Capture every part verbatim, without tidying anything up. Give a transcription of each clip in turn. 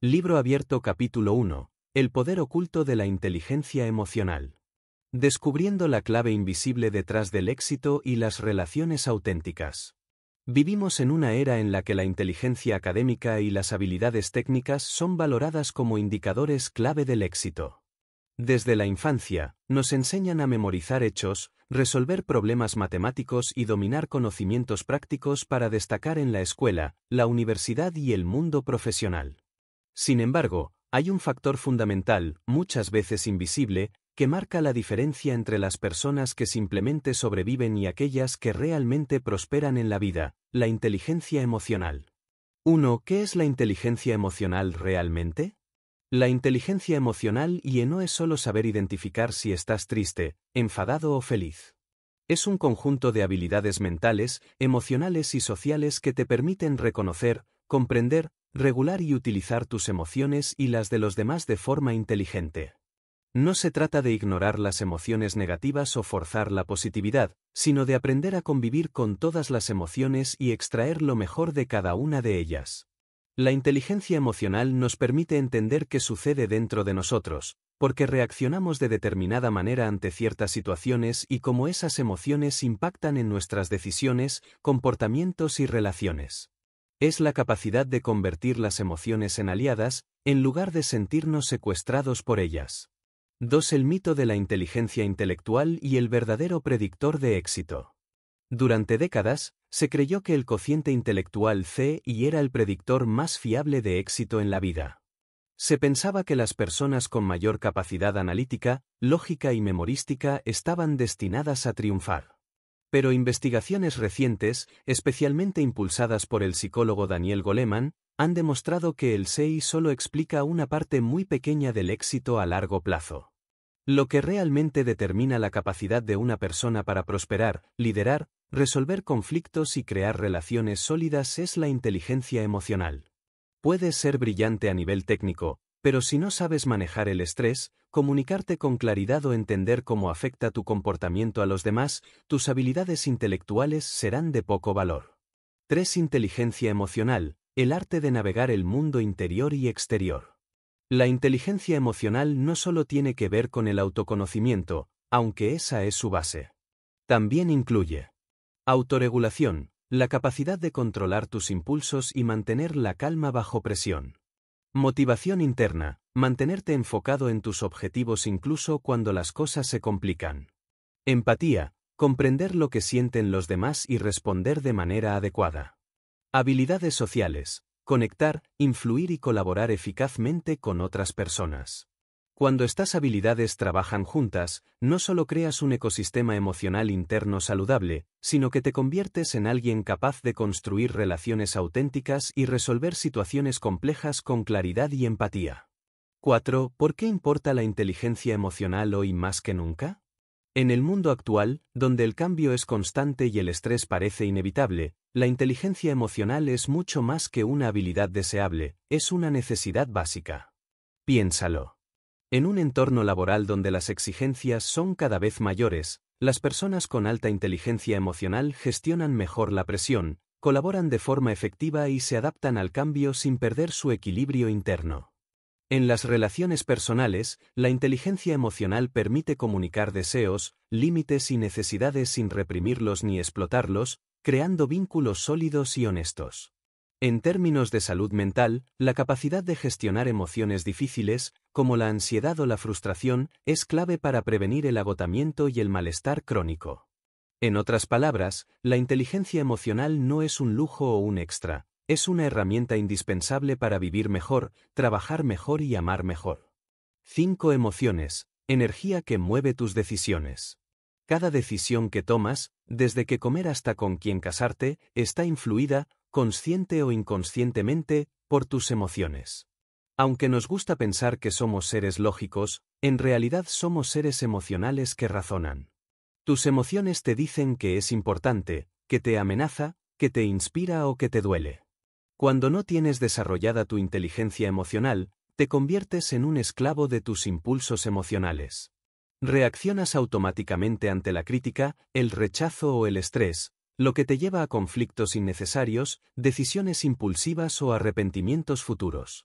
Libro abierto capítulo uno. El poder oculto de la inteligencia emocional. Descubriendo la clave invisible detrás del éxito y las relaciones auténticas. Vivimos en una era en la que la inteligencia académica y las habilidades técnicas son valoradas como indicadores clave del éxito. Desde la infancia, nos enseñan a memorizar hechos, resolver problemas matemáticos y dominar conocimientos prácticos para destacar en la escuela, la universidad y el mundo profesional. Sin embargo, hay un factor fundamental, muchas veces invisible, que marca la diferencia entre las personas que simplemente sobreviven y aquellas que realmente prosperan en la vida: la inteligencia emocional. uno. ¿Qué es la inteligencia emocional realmente? La inteligencia emocional y no es solo saber identificar si estás triste, enfadado o feliz. Es un conjunto de habilidades mentales, emocionales y sociales que te permiten reconocer, comprender, regular y utilizar tus emociones y las de los demás de forma inteligente. No se trata de ignorar las emociones negativas o forzar la positividad, sino de aprender a convivir con todas las emociones y extraer lo mejor de cada una de ellas. La inteligencia emocional nos permite entender qué sucede dentro de nosotros, porque reaccionamos de determinada manera ante ciertas situaciones y cómo esas emociones impactan en nuestras decisiones, comportamientos y relaciones. Es la capacidad de convertir las emociones en aliadas, en lugar de sentirnos secuestrados por ellas. dos. El mito de la inteligencia intelectual y el verdadero predictor de éxito. Durante décadas, se creyó que el cociente intelectual C I era el predictor más fiable de éxito en la vida. Se pensaba que las personas con mayor capacidad analítica, lógica y memorística estaban destinadas a triunfar. Pero investigaciones recientes, especialmente impulsadas por el psicólogo Daniel Goleman, han demostrado que el S E I solo explica una parte muy pequeña del éxito a largo plazo. Lo que realmente determina la capacidad de una persona para prosperar, liderar, resolver conflictos y crear relaciones sólidas es la inteligencia emocional. Puedes ser brillante a nivel técnico, pero si no sabes manejar el estrés, comunicarte con claridad o entender cómo afecta tu comportamiento a los demás, tus habilidades intelectuales serán de poco valor. tres. Inteligencia emocional, el arte de navegar el mundo interior y exterior. La inteligencia emocional no solo tiene que ver con el autoconocimiento, aunque esa es su base. También incluye autorregulación, la capacidad de controlar tus impulsos y mantener la calma bajo presión. Motivación interna, mantenerte enfocado en tus objetivos incluso cuando las cosas se complican. Empatía, comprender lo que sienten los demás y responder de manera adecuada. Habilidades sociales, conectar, influir y colaborar eficazmente con otras personas. Cuando estas habilidades trabajan juntas, no solo creas un ecosistema emocional interno saludable, sino que te conviertes en alguien capaz de construir relaciones auténticas y resolver situaciones complejas con claridad y empatía. cuatro. ¿Por qué importa la inteligencia emocional hoy más que nunca? En el mundo actual, donde el cambio es constante y el estrés parece inevitable, la inteligencia emocional es mucho más que una habilidad deseable, es una necesidad básica. Piénsalo. En un entorno laboral donde las exigencias son cada vez mayores, las personas con alta inteligencia emocional gestionan mejor la presión, colaboran de forma efectiva y se adaptan al cambio sin perder su equilibrio interno. En las relaciones personales, la inteligencia emocional permite comunicar deseos, límites y necesidades sin reprimirlos ni explotarlos, creando vínculos sólidos y honestos. En términos de salud mental, la capacidad de gestionar emociones difíciles, como la ansiedad o la frustración, es clave para prevenir el agotamiento y el malestar crónico. En otras palabras, la inteligencia emocional no es un lujo o un extra, es una herramienta indispensable para vivir mejor, trabajar mejor y amar mejor. cinco. Emociones, energía que mueve tus decisiones. Cada decisión que tomas, desde qué comer hasta con quién casarte, está influida, consciente o inconscientemente, por tus emociones. Aunque nos gusta pensar que somos seres lógicos, en realidad somos seres emocionales que razonan. Tus emociones te dicen que es importante, que te amenaza, que te inspira o que te duele. Cuando no tienes desarrollada tu inteligencia emocional, te conviertes en un esclavo de tus impulsos emocionales. Reaccionas automáticamente ante la crítica, el rechazo o el estrés, lo que te lleva a conflictos innecesarios, decisiones impulsivas o arrepentimientos futuros.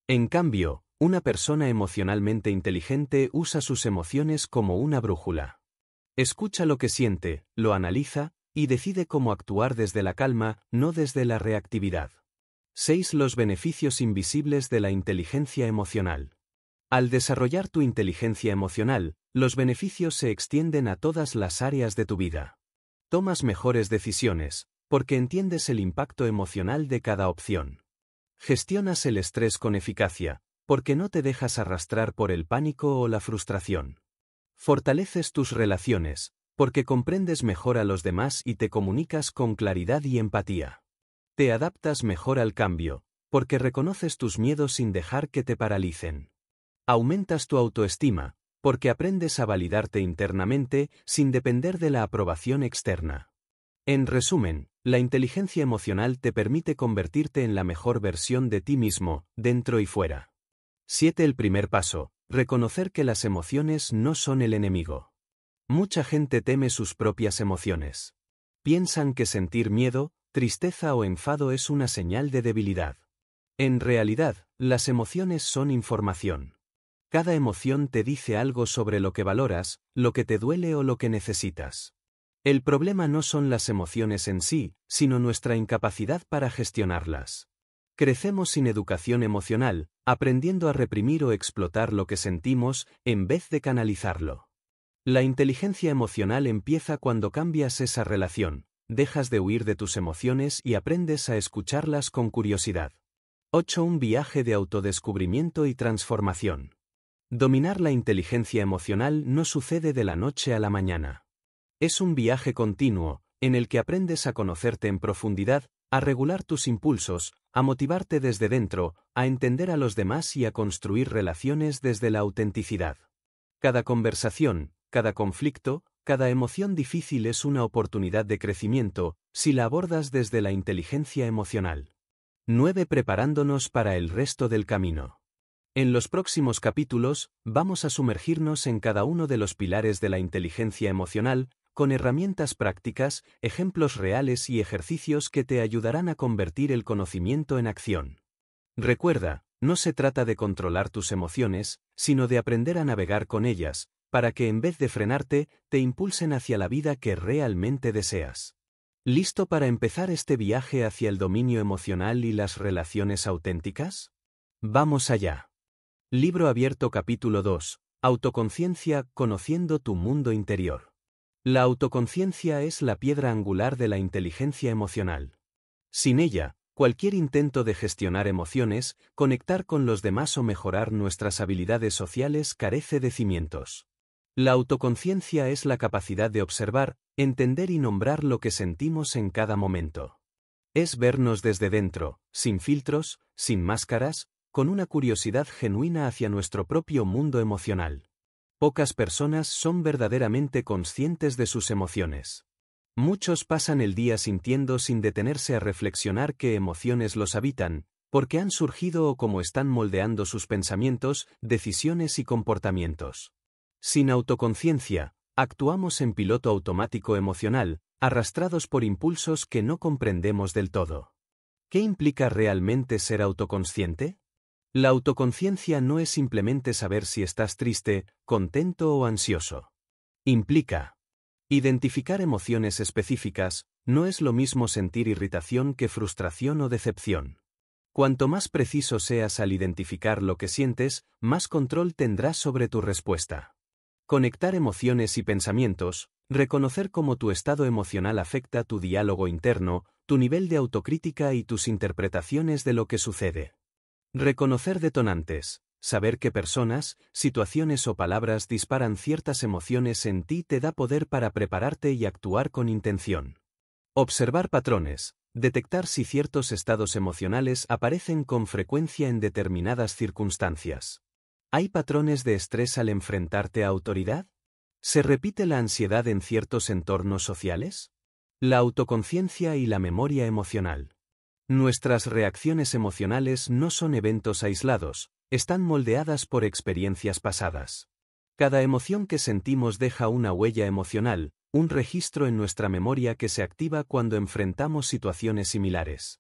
En cambio, una persona emocionalmente inteligente usa sus emociones como una brújula. Escucha lo que siente, lo analiza, y decide cómo actuar desde la calma, no desde la reactividad. seis. Los beneficios invisibles de la inteligencia emocional. Al desarrollar tu inteligencia emocional, los beneficios se extienden a todas las áreas de tu vida. Tomas mejores decisiones, porque entiendes el impacto emocional de cada opción. Gestionas el estrés con eficacia, porque no te dejas arrastrar por el pánico o la frustración. Fortaleces tus relaciones, porque comprendes mejor a los demás y te comunicas con claridad y empatía. Te adaptas mejor al cambio, porque reconoces tus miedos sin dejar que te paralicen. Aumentas tu autoestima, porque aprendes a validarte internamente sin depender de la aprobación externa. En resumen, la inteligencia emocional te permite convertirte en la mejor versión de ti mismo, dentro y fuera. siete. El primer paso: reconocer que las emociones no son el enemigo. Mucha gente teme sus propias emociones. Piensan que sentir miedo, tristeza o enfado es una señal de debilidad. En realidad, las emociones son información. Cada emoción te dice algo sobre lo que valoras, lo que te duele o lo que necesitas. El problema no son las emociones en sí, sino nuestra incapacidad para gestionarlas. Crecemos sin educación emocional, aprendiendo a reprimir o explotar lo que sentimos, en vez de canalizarlo. La inteligencia emocional empieza cuando cambias esa relación, dejas de huir de tus emociones y aprendes a escucharlas con curiosidad. ocho. Un viaje de autodescubrimiento y transformación. Dominar la inteligencia emocional no sucede de la noche a la mañana. Es un viaje continuo, en el que aprendes a conocerte en profundidad, a regular tus impulsos, a motivarte desde dentro, a entender a los demás y a construir relaciones desde la autenticidad. Cada conversación, cada conflicto, cada emoción difícil es una oportunidad de crecimiento, si la abordas desde la inteligencia emocional. nueve. Preparándonos para el resto del camino. En los próximos capítulos, vamos a sumergirnos en cada uno de los pilares de la inteligencia emocional, con herramientas prácticas, ejemplos reales y ejercicios que te ayudarán a convertir el conocimiento en acción. Recuerda, no se trata de controlar tus emociones, sino de aprender a navegar con ellas, para que en vez de frenarte, te impulsen hacia la vida que realmente deseas. ¿Listo para empezar este viaje hacia el dominio emocional y las relaciones auténticas? ¡Vamos allá! Libro abierto capítulo dos. Autoconciencia, conociendo tu mundo interior. La autoconciencia es la piedra angular de la inteligencia emocional. Sin ella, cualquier intento de gestionar emociones, conectar con los demás o mejorar nuestras habilidades sociales carece de cimientos. La autoconciencia es la capacidad de observar, entender y nombrar lo que sentimos en cada momento. Es vernos desde dentro, sin filtros, sin máscaras, con una curiosidad genuina hacia nuestro propio mundo emocional. Pocas personas son verdaderamente conscientes de sus emociones. Muchos pasan el día sintiendo sin detenerse a reflexionar qué emociones los habitan, por qué han surgido o cómo están moldeando sus pensamientos, decisiones y comportamientos. Sin autoconciencia, actuamos en piloto automático emocional, arrastrados por impulsos que no comprendemos del todo. ¿Qué implica realmente ser autoconsciente? La autoconciencia no es simplemente saber si estás triste, contento o ansioso. Implica identificar emociones específicas. No es lo mismo sentir irritación que frustración o decepción. Cuanto más preciso seas al identificar lo que sientes, más control tendrás sobre tu respuesta. Conectar emociones y pensamientos, reconocer cómo tu estado emocional afecta tu diálogo interno, tu nivel de autocrítica y tus interpretaciones de lo que sucede. Reconocer detonantes, saber qué personas, situaciones o palabras disparan ciertas emociones en ti te da poder para prepararte y actuar con intención. Observar patrones, detectar si ciertos estados emocionales aparecen con frecuencia en determinadas circunstancias. ¿Hay patrones de estrés al enfrentarte a autoridad? ¿Se repite la ansiedad en ciertos entornos sociales? La autoconciencia y la memoria emocional. Nuestras reacciones emocionales no son eventos aislados, están moldeadas por experiencias pasadas. Cada emoción que sentimos deja una huella emocional, un registro en nuestra memoria que se activa cuando enfrentamos situaciones similares.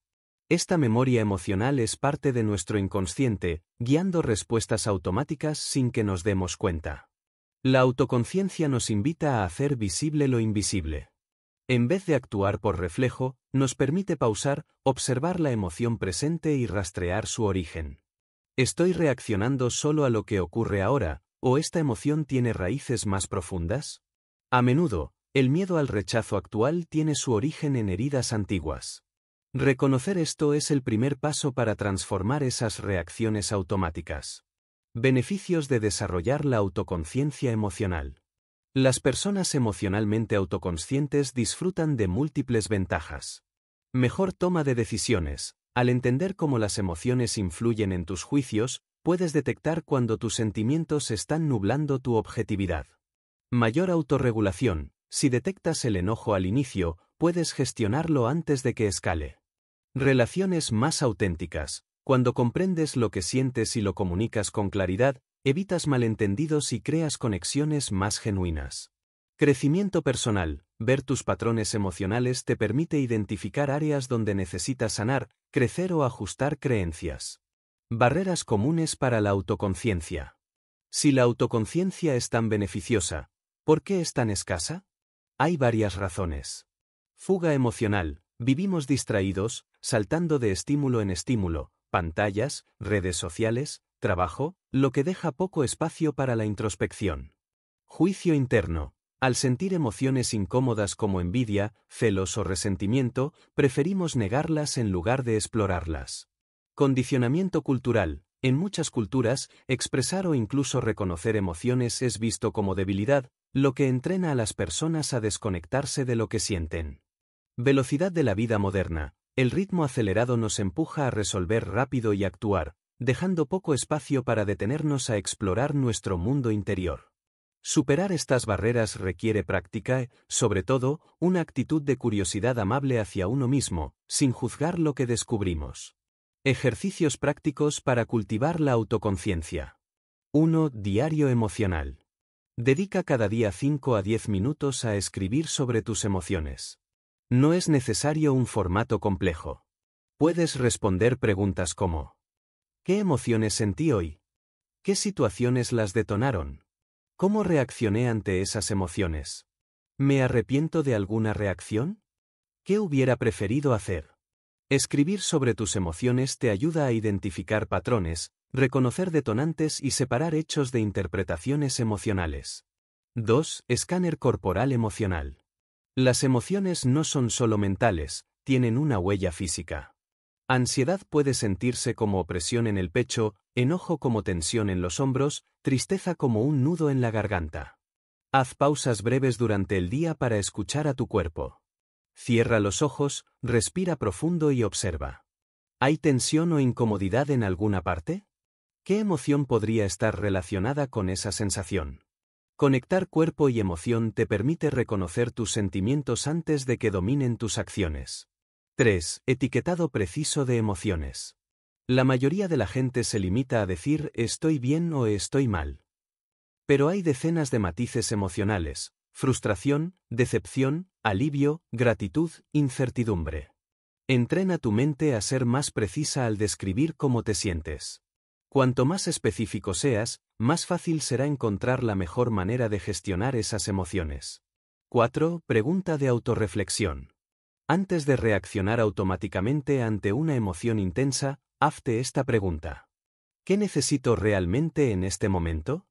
Esta memoria emocional es parte de nuestro inconsciente, guiando respuestas automáticas sin que nos demos cuenta. La autoconciencia nos invita a hacer visible lo invisible. En vez de actuar por reflejo, nos permite pausar, observar la emoción presente y rastrear su origen. ¿Estoy reaccionando solo a lo que ocurre ahora, o esta emoción tiene raíces más profundas? A menudo, el miedo al rechazo actual tiene su origen en heridas antiguas. Reconocer esto es el primer paso para transformar esas reacciones automáticas. Beneficios de desarrollar la autoconciencia emocional. Las personas emocionalmente autoconscientes disfrutan de múltiples ventajas. Mejor toma de decisiones. Al entender cómo las emociones influyen en tus juicios, puedes detectar cuando tus sentimientos están nublando tu objetividad. Mayor autorregulación. Si detectas el enojo al inicio, puedes gestionarlo antes de que escale. Relaciones más auténticas. Cuando comprendes lo que sientes y lo comunicas con claridad, evitas malentendidos y creas conexiones más genuinas. Crecimiento personal. Ver tus patrones emocionales te permite identificar áreas donde necesitas sanar, crecer o ajustar creencias. Barreras comunes para la autoconciencia. Si la autoconciencia es tan beneficiosa, ¿por qué es tan escasa? Hay varias razones. Fuga emocional. Vivimos distraídos, saltando de estímulo en estímulo, pantallas, redes sociales, trabajo, lo que deja poco espacio para la introspección. Juicio interno. Al sentir emociones incómodas como envidia, celos o resentimiento, preferimos negarlas en lugar de explorarlas. Condicionamiento cultural. En muchas culturas, expresar o incluso reconocer emociones es visto como debilidad, lo que entrena a las personas a desconectarse de lo que sienten. Velocidad de la vida moderna. El ritmo acelerado nos empuja a resolver rápido y actuar, dejando poco espacio para detenernos a explorar nuestro mundo interior. Superar estas barreras requiere práctica y, sobre todo, una actitud de curiosidad amable hacia uno mismo, sin juzgar lo que descubrimos. Ejercicios prácticos para cultivar la autoconciencia. uno. Diario emocional. Dedica cada día cinco a diez minutos a escribir sobre tus emociones. No es necesario un formato complejo. Puedes responder preguntas como: ¿qué emociones sentí hoy? ¿Qué situaciones las detonaron? ¿Cómo reaccioné ante esas emociones? ¿Me arrepiento de alguna reacción? ¿Qué hubiera preferido hacer? Escribir sobre tus emociones te ayuda a identificar patrones, reconocer detonantes y separar hechos de interpretaciones emocionales. dos. Escáner corporal emocional. Las emociones no son solo mentales, tienen una huella física. Ansiedad puede sentirse como opresión en el pecho, enojo como tensión en los hombros, tristeza como un nudo en la garganta. Haz pausas breves durante el día para escuchar a tu cuerpo. Cierra los ojos, respira profundo y observa. ¿Hay tensión o incomodidad en alguna parte? ¿Qué emoción podría estar relacionada con esa sensación? Conectar cuerpo y emoción te permite reconocer tus sentimientos antes de que dominen tus acciones. tres. Etiquetado preciso de emociones. La mayoría de la gente se limita a decir estoy bien o estoy mal. Pero hay decenas de matices emocionales: frustración, decepción, alivio, gratitud, incertidumbre. Entrena tu mente a ser más precisa al describir cómo te sientes. Cuanto más específico seas, más fácil será encontrar la mejor manera de gestionar esas emociones. cuatro. Pregunta de autorreflexión. Antes de reaccionar automáticamente ante una emoción intensa, hazte esta pregunta: ¿qué necesito realmente en este momento?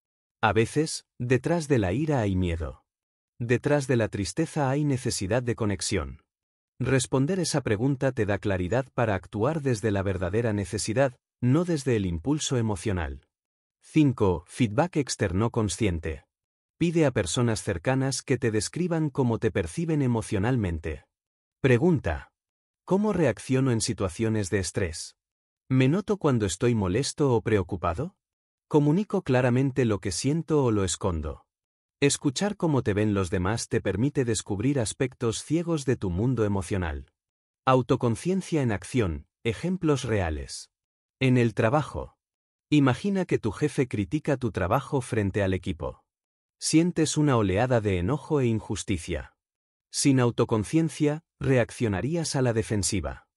A veces, detrás de la ira hay miedo. Detrás de la tristeza hay necesidad de conexión. Responder esa pregunta te da claridad para actuar desde la verdadera necesidad, no desde el impulso emocional. cinco. Feedback externo consciente. Pide a personas cercanas que te describan cómo te perciben emocionalmente. Pregunta: ¿cómo reacciono en situaciones de estrés? ¿Me noto cuando estoy molesto o preocupado? ¿Comunico claramente lo que siento o lo escondo? Escuchar cómo te ven los demás te permite descubrir aspectos ciegos de tu mundo emocional. Autoconciencia en acción, ejemplos reales. En el trabajo. Imagina que tu jefe critica tu trabajo frente al equipo. Sientes una oleada de enojo e injusticia. Sin autoconciencia, reaccionarías a la defensiva.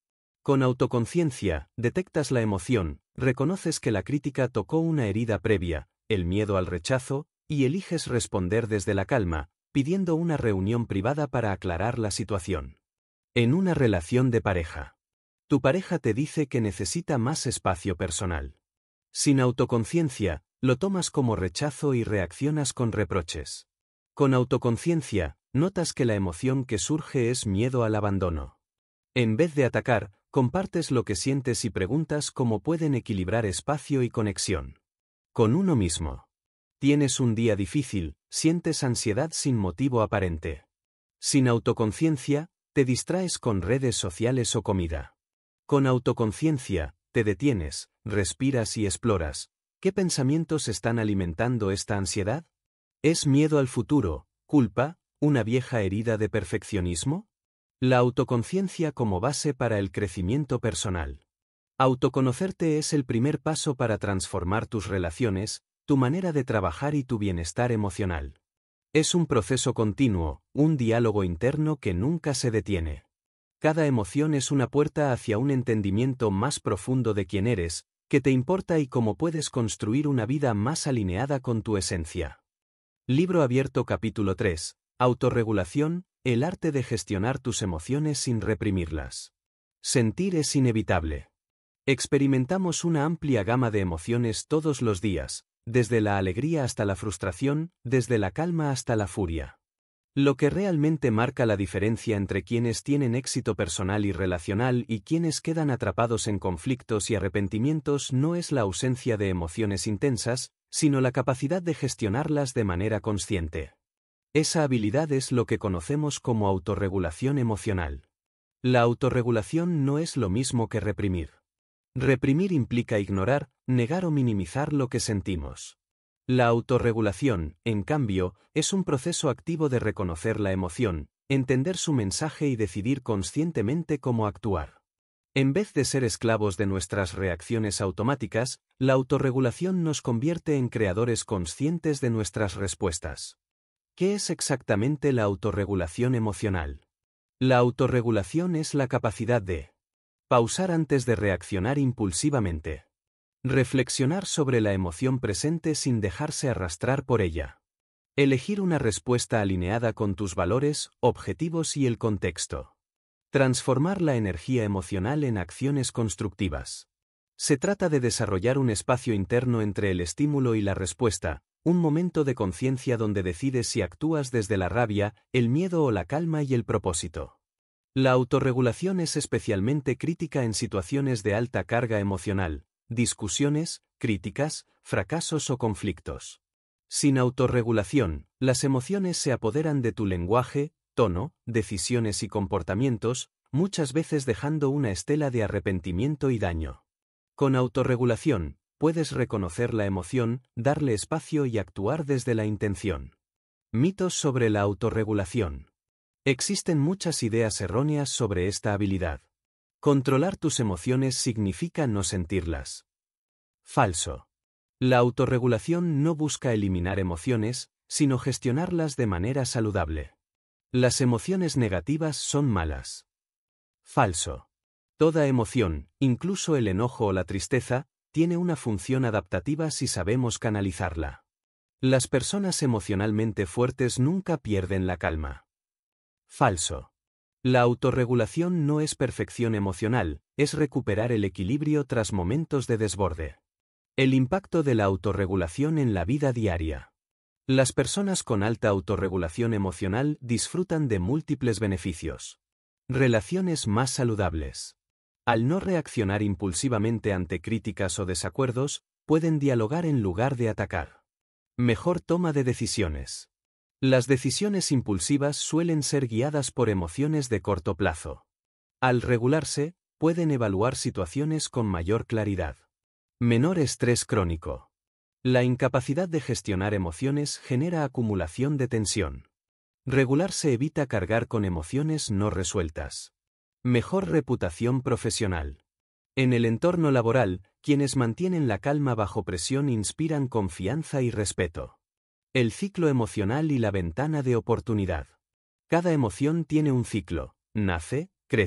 Con autoconciencia, detectas la emoción, reconoces que la crítica tocó una herida previa, el miedo al rechazo, y eliges responder desde la calma, pidiendo una reunión privada para aclarar la situación. En una relación de pareja. Tu pareja te dice que necesita más espacio personal. Sin autoconciencia, lo tomas como rechazo y reaccionas con reproches. Con autoconciencia, notas que la emoción que surge es miedo al abandono. En vez de atacar, compartes lo que sientes y preguntas cómo pueden equilibrar espacio y conexión. Con uno mismo. Tienes un día difícil, sientes ansiedad sin motivo aparente. Sin autoconciencia, te distraes con redes sociales o comida. Con autoconciencia, te detienes, respiras y exploras. ¿Qué pensamientos están alimentando esta ansiedad? ¿Es miedo al futuro, culpa, una vieja herida de perfeccionismo? La autoconciencia como base para el crecimiento personal. Autoconocerte es el primer paso para transformar tus relaciones, tu manera de trabajar y tu bienestar emocional. Es un proceso continuo, un diálogo interno que nunca se detiene. Cada emoción es una puerta hacia un entendimiento más profundo de quién eres, qué te importa y cómo puedes construir una vida más alineada con tu esencia. Libro abierto capítulo tres. Autorregulación, el arte de gestionar tus emociones sin reprimirlas. Sentir es inevitable. Experimentamos una amplia gama de emociones todos los días, desde la alegría hasta la frustración, desde la calma hasta la furia. Lo que realmente marca la diferencia entre quienes tienen éxito personal y relacional y quienes quedan atrapados en conflictos y arrepentimientos no es la ausencia de emociones intensas, sino la capacidad de gestionarlas de manera consciente. Esa habilidad es lo que conocemos como autorregulación emocional. La autorregulación no es lo mismo que reprimir. Reprimir implica ignorar, negar o minimizar lo que sentimos. La autorregulación, en cambio, es un proceso activo de reconocer la emoción, entender su mensaje y decidir conscientemente cómo actuar. En vez de ser esclavos de nuestras reacciones automáticas, la autorregulación nos convierte en creadores conscientes de nuestras respuestas. ¿Qué es exactamente la autorregulación emocional? La autorregulación es la capacidad de pausar antes de reaccionar impulsivamente. Reflexionar sobre la emoción presente sin dejarse arrastrar por ella. Elegir una respuesta alineada con tus valores, objetivos y el contexto. Transformar la energía emocional en acciones constructivas. Se trata de desarrollar un espacio interno entre el estímulo y la respuesta, un momento de conciencia donde decides si actúas desde la rabia, el miedo o la calma y el propósito. La autorregulación es especialmente crítica en situaciones de alta carga emocional, discusiones, críticas, fracasos o conflictos. Sin autorregulación, las emociones se apoderan de tu lenguaje, tono, decisiones y comportamientos, muchas veces dejando una estela de arrepentimiento y daño. Con autorregulación, puedes reconocer la emoción, darle espacio y actuar desde la intención. Mitos sobre la autorregulación. Existen muchas ideas erróneas sobre esta habilidad. Controlar tus emociones significa no sentirlas. Falso. La autorregulación no busca eliminar emociones, sino gestionarlas de manera saludable. Las emociones negativas son malas. Falso. Toda emoción, incluso el enojo o la tristeza, tiene una función adaptativa si sabemos canalizarla. Las personas emocionalmente fuertes nunca pierden la calma. Falso. La autorregulación no es perfección emocional, es recuperar el equilibrio tras momentos de desborde. El impacto de la autorregulación en la vida diaria. Las personas con alta autorregulación emocional disfrutan de múltiples beneficios. Relaciones más saludables. Al no reaccionar impulsivamente ante críticas o desacuerdos, pueden dialogar en lugar de atacar. Mejor toma de decisiones. Las decisiones impulsivas suelen ser guiadas por emociones de corto plazo. Al regularse, pueden evaluar situaciones con mayor claridad. Menor estrés crónico. La incapacidad de gestionar emociones genera acumulación de tensión. Regularse evita cargar con emociones no resueltas. Mejor reputación profesional. En el entorno laboral, quienes mantienen la calma bajo presión inspiran confianza y respeto. El ciclo emocional y la ventana de oportunidad. Cada emoción tiene un ciclo, nace, crece,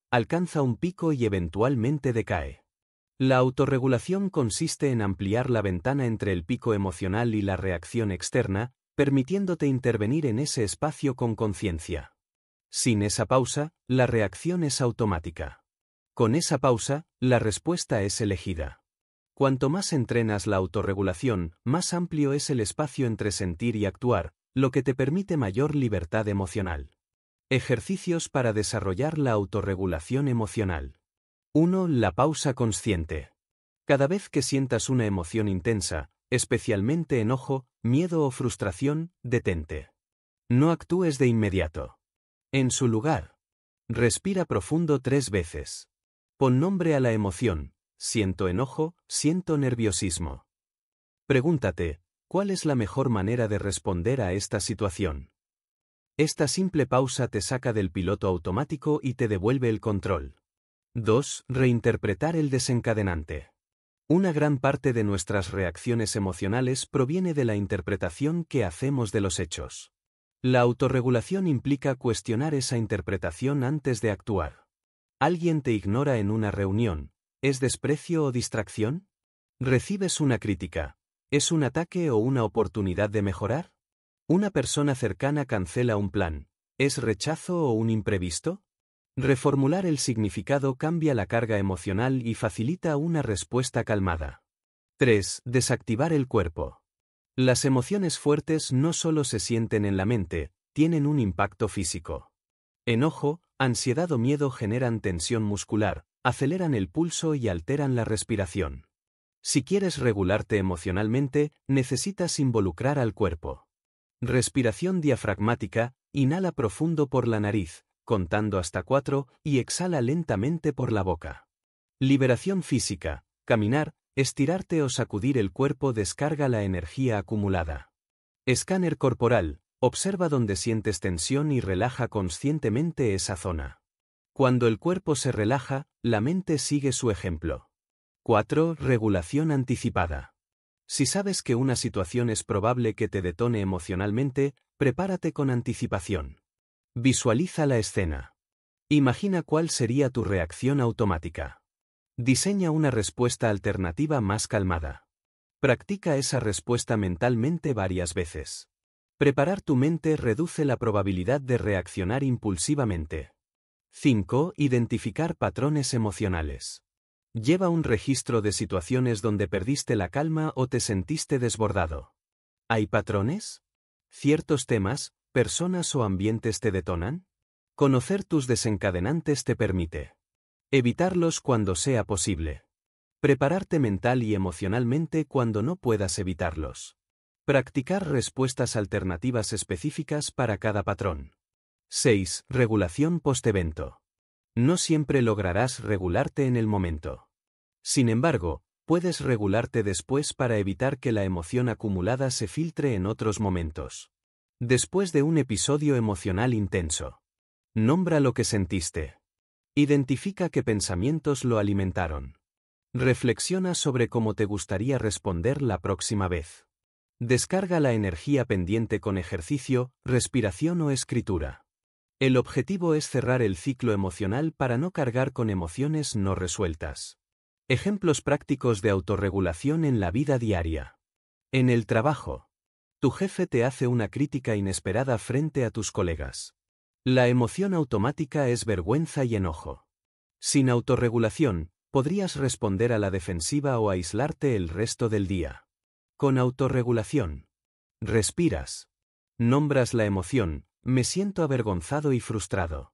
alcanza un pico y eventualmente decae. La autorregulación consiste en ampliar la ventana entre el pico emocional y la reacción externa, permitiéndote intervenir en ese espacio con conciencia. Sin esa pausa, la reacción es automática. Con esa pausa, la respuesta es elegida. Cuanto más entrenas la autorregulación, más amplio es el espacio entre sentir y actuar, lo que te permite mayor libertad emocional. Ejercicios para desarrollar la autorregulación emocional. uno. La pausa consciente. Cada vez que sientas una emoción intensa, especialmente enojo, miedo o frustración, detente. No actúes de inmediato. En su lugar, respira profundo tres veces. Pon nombre a la emoción. Siento enojo, siento nerviosismo. Pregúntate, ¿cuál es la mejor manera de responder a esta situación? Esta simple pausa te saca del piloto automático y te devuelve el control. dos. Reinterpretar el desencadenante. Una gran parte de nuestras reacciones emocionales proviene de la interpretación que hacemos de los hechos. La autorregulación implica cuestionar esa interpretación antes de actuar. ¿Alguien te ignora en una reunión? ¿Es desprecio o distracción? ¿Recibes una crítica? ¿Es un ataque o una oportunidad de mejorar? ¿Una persona cercana cancela un plan? ¿Es rechazo o un imprevisto? Reformular el significado cambia la carga emocional y facilita una respuesta calmada. tres. Desactivar el cuerpo. Las emociones fuertes no solo se sienten en la mente, tienen un impacto físico. Enojo, ansiedad o miedo generan tensión muscular, aceleran el pulso y alteran la respiración. Si quieres regularte emocionalmente, necesitas involucrar al cuerpo. Respiración diafragmática, inhala profundo por la nariz, contando hasta cuatro, y exhala lentamente por la boca. Liberación física, caminar, estirarte o sacudir el cuerpo descarga la energía acumulada. Escáner corporal, observa dónde sientes tensión y relaja conscientemente esa zona. Cuando el cuerpo se relaja, la mente sigue su ejemplo. cuatro. Regulación anticipada. Si sabes que una situación es probable que te detone emocionalmente, prepárate con anticipación. Visualiza la escena. Imagina cuál sería tu reacción automática. Diseña una respuesta alternativa más calmada. Practica esa respuesta mentalmente varias veces. Preparar tu mente reduce la probabilidad de reaccionar impulsivamente. cinco. Identificar patrones emocionales. Lleva un registro de situaciones donde perdiste la calma o te sentiste desbordado. ¿Hay patrones? ¿Ciertos temas, personas o ambientes te detonan? Conocer tus desencadenantes te permite evitarlos cuando sea posible. Prepararte mental y emocionalmente cuando no puedas evitarlos. Practicar respuestas alternativas específicas para cada patrón. seis. Regulación post-evento. No siempre lograrás regularte en el momento. Sin embargo, puedes regularte después para evitar que la emoción acumulada se filtre en otros momentos. Después de un episodio emocional intenso. Nombra lo que sentiste. Identifica qué pensamientos lo alimentaron. Reflexiona sobre cómo te gustaría responder la próxima vez. Descarga la energía pendiente con ejercicio, respiración o escritura. El objetivo es cerrar el ciclo emocional para no cargar con emociones no resueltas. Ejemplos prácticos de autorregulación en la vida diaria. En el trabajo. Tu jefe te hace una crítica inesperada frente a tus colegas. La emoción automática es vergüenza y enojo. Sin autorregulación, podrías responder a la defensiva o aislarte el resto del día. Con autorregulación. Respiras. Nombras la emoción, me siento avergonzado y frustrado.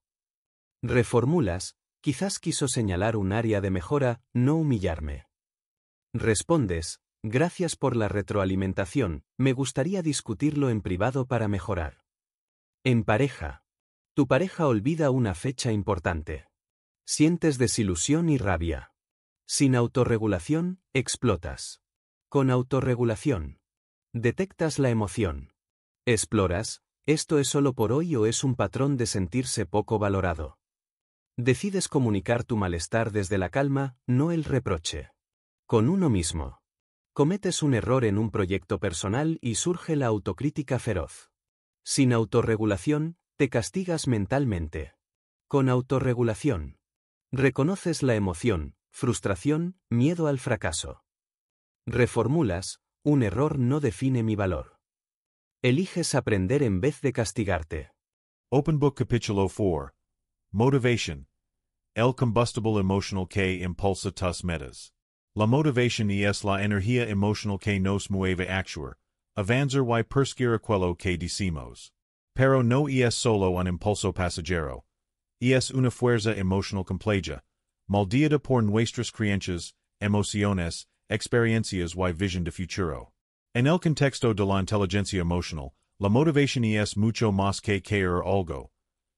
Reformulas, quizás quiso señalar un área de mejora, no humillarme. Respondes, gracias por la retroalimentación, me gustaría discutirlo en privado para mejorar. En pareja. Tu pareja olvida una fecha importante. Sientes desilusión y rabia. Sin autorregulación, explotas. Con autorregulación. Detectas la emoción. Exploras, ¿esto es solo por hoy o es un patrón de sentirse poco valorado? Decides comunicar tu malestar desde la calma, no el reproche. Con uno mismo. Cometes un error en un proyecto personal y surge la autocrítica feroz. Sin autorregulación, te castigas mentalmente. Con autorregulación. Reconoces la emoción, frustración, miedo al fracaso. Reformulas, un error no define mi valor. Eliges aprender en vez de castigarte. Open Book Capítulo four. Motivation. El combustible emocional que impulsa tus metas. La motivación es la energía emocional que nos mueve a actuar, avanzar y perseguir aquello que decimos. Pero no es solo un impulso pasajero. Es una fuerza emocional compleja, moldeada por nuestras creencias, emociones, experiencias y visión de futuro. En el contexto de la inteligencia emocional, la motivación es mucho más que querer algo.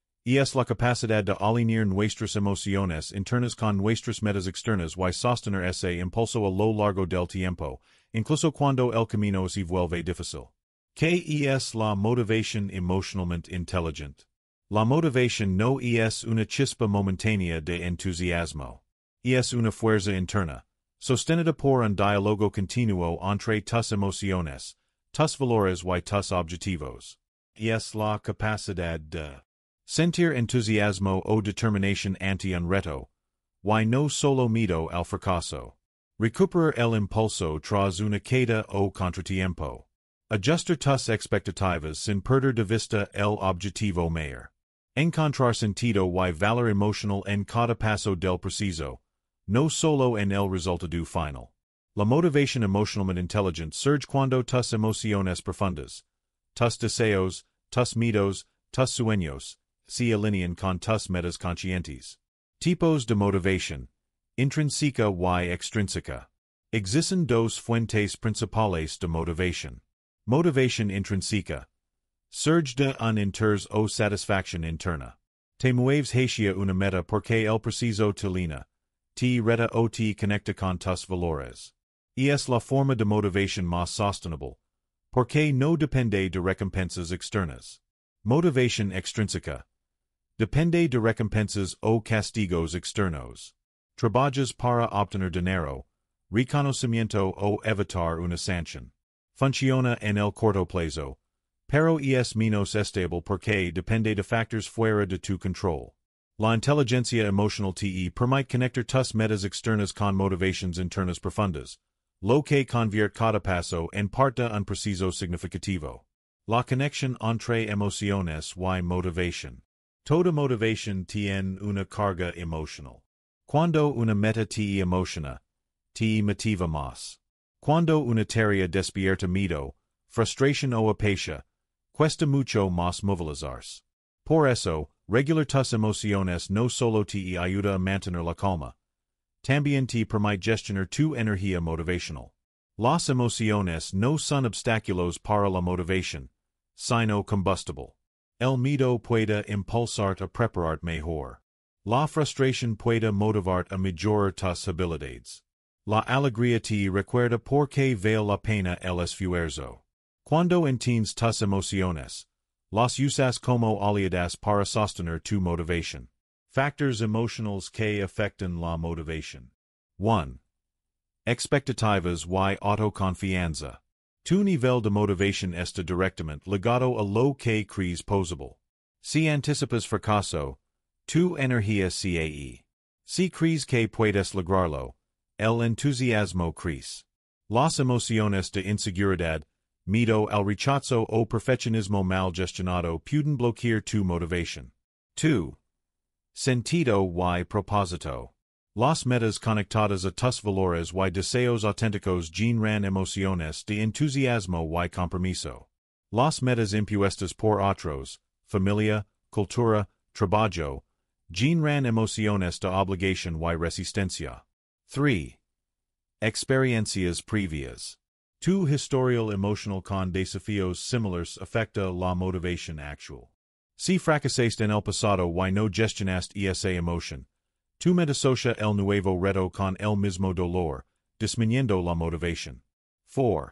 Es la capacidad de alinear nuestras emociones internas con nuestras metas externas y sostener ese impulso a lo largo del tiempo, incluso cuando el camino se vuelve difícil. ¿Qué es la motivación emocionalmente inteligente? La motivación no es una chispa momentánea de entusiasmo. Es una fuerza interna, sostenida por un diálogo continuo entre tus emociones, tus valores y tus objetivos. Es la capacidad de sentir entusiasmo o determinación ante un reto, y no solo miedo al fracaso. Recuperar el impulso tras una caída o contratiempo. Ajustar tus expectativas sin perder de vista el objetivo mayor. Encontrar sentido y valor emocional en cada paso del proceso, no solo en el resultado final. La motivación emocionalmente inteligente surge cuando tus emociones profundas, tus deseos, tus miedos, tus sueños, se alinean con tus metas conscientes. Tipos de motivación, intrínseca y extrínseca. Existen dos fuentes principales de motivación. Motivación intrínseca. Surge de un interés o satisfacción interna. Te mueves hacia una meta porque el preciso te lina, te reta o te conecta con tus valores. Es la forma de motivación más sostenible, porque no depende de recompensas externas. Motivación extrínseca. Depende de recompensas o castigos externos. Trabajas para obtener dinero, reconocimiento o evitar una sanción. Funciona en el corto plazo, pero es menos estable porque depende de factores fuera de tu control. La inteligencia emocional te permite conectar tus metas externas con motivaciones internas profundas, lo que convierte cada paso en parte un preciso significativo. La conexión entre emociones y motivación. Toda motivación tiene una carga emocional. Cuando una meta te emociona, te motiva más. Cuando una tarea despierta miedo, frustración o apatia, cuesta mucho más movilizarse. Por eso, regular tus emociones no solo te ayuda a mantener la calma, también te permite gestionar tu energía motivacional. Las emociones no son obstáculos para la motivación, sino combustible. El miedo puede impulsarte a prepararte mejor. La frustración puede motivarte a mejorar tus habilidades. La alegría te recuerda por qué vale la pena el esfuerzo. Cuando entiendes tus emociones, las usas como aliadas para sostener tu motivación. Factors emocionales que afectan la motivación. one. Expectativas y autoconfianza. Tu nivel de motivación está directamente ligado a lo que crees posible. Si anticipas fracaso, tu energía cae. Si crees que puedes lograrlo, el entusiasmo crece. Las emociones de inseguridad, miedo al rechazo o perfeccionismo mal gestionado pueden bloquear tu motivación. two. Sentido y propósito. Las metas conectadas a tus valores y deseos auténticos generan emociones de entusiasmo y compromiso. Las metas impuestas por otros, familia, cultura, trabajo, generan emociones de obligación y resistencia. three. Experiencias previas. Tu historial emocional con desafíos similares afecta la motivación actual. Si fracasaste en el pasado y no gestionaste esa emoción, tu mente asocia el nuevo reto con el mismo dolor, disminuyendo la motivación. four.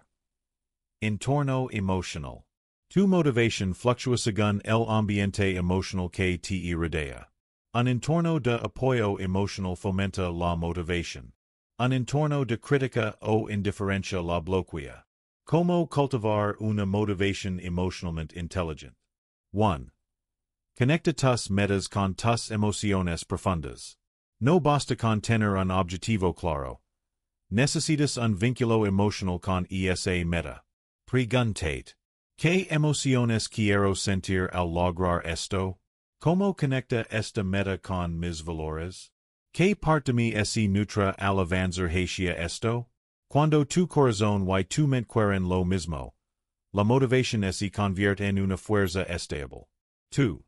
Entorno emocional. Tu motivación fluctúa según el ambiente emocional que te rodea. Un entorno de apoyo emocional fomenta la motivación. Un entorno de crítica o indiferencia la bloquea. ¿Cómo cultivar una motivación emocionalmente inteligente? one. Conecta tus metas con tus emociones profundas. No basta con tener un objetivo claro. Necesitas un vínculo emocional con esa meta. Preguntate. ¿Qué emociones quiero sentir al lograr esto? ¿Cómo conecta esta meta con mis valores? ¿Qué parte de mí es nutra al avanzar hacia esto? Cuando tu corazón y tu mente quieren lo mismo, la motivación se convierte en una fuerza estable. two.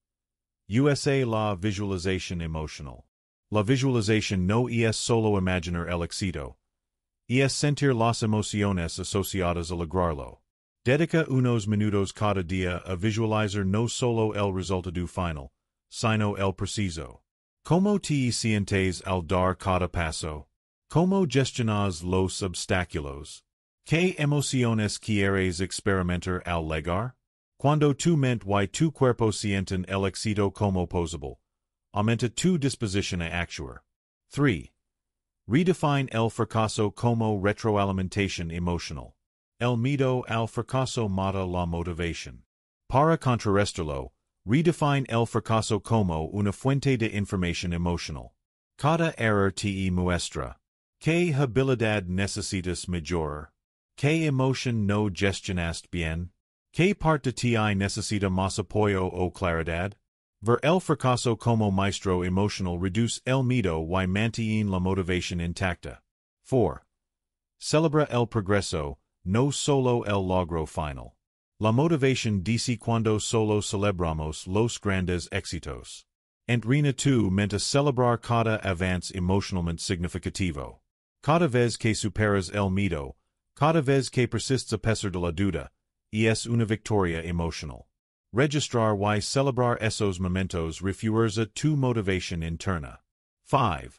Usa la visualización emocional. La visualización no es solo imaginar el éxito, es sentir las emociones asociadas a lograrlo. Dedica unos minutos cada día a visualizar no solo el resultado final, sino el preciso. ¿Cómo te sientes al dar cada paso? ¿Cómo gestionas los obstáculos? ¿Qué emociones quieres experimentar al llegar? Cuando tu mente y tu cuerpo sienten el éxito como posible, aumenta tu disposición a actuar. three. Redefine el fracaso como retroalimentación emocional. El miedo al fracaso mata la motivación. Para contrarrestarlo, redefine el fracaso como una fuente de información emocional. Cada error te muestra. ¿Qué habilidad necesitas mejorar? ¿Qué emoción no gestionaste bien? ¿Qué parte de ti necesita más apoyo o claridad? Ver el fracaso como maestro emocional reduce el miedo y mantiene la motivación intacta. four. Celebra el progreso, no solo el logro final. La motivación dice cuando solo celebramos los grandes éxitos. Entrena tu mente a celebrar cada avance emocionalmente significativo. Cada vez que superas el miedo, cada vez que persistes a pesar de la duda, es una victoria emocional. Registrar y celebrar esos momentos refuerza tu motivación interna. five.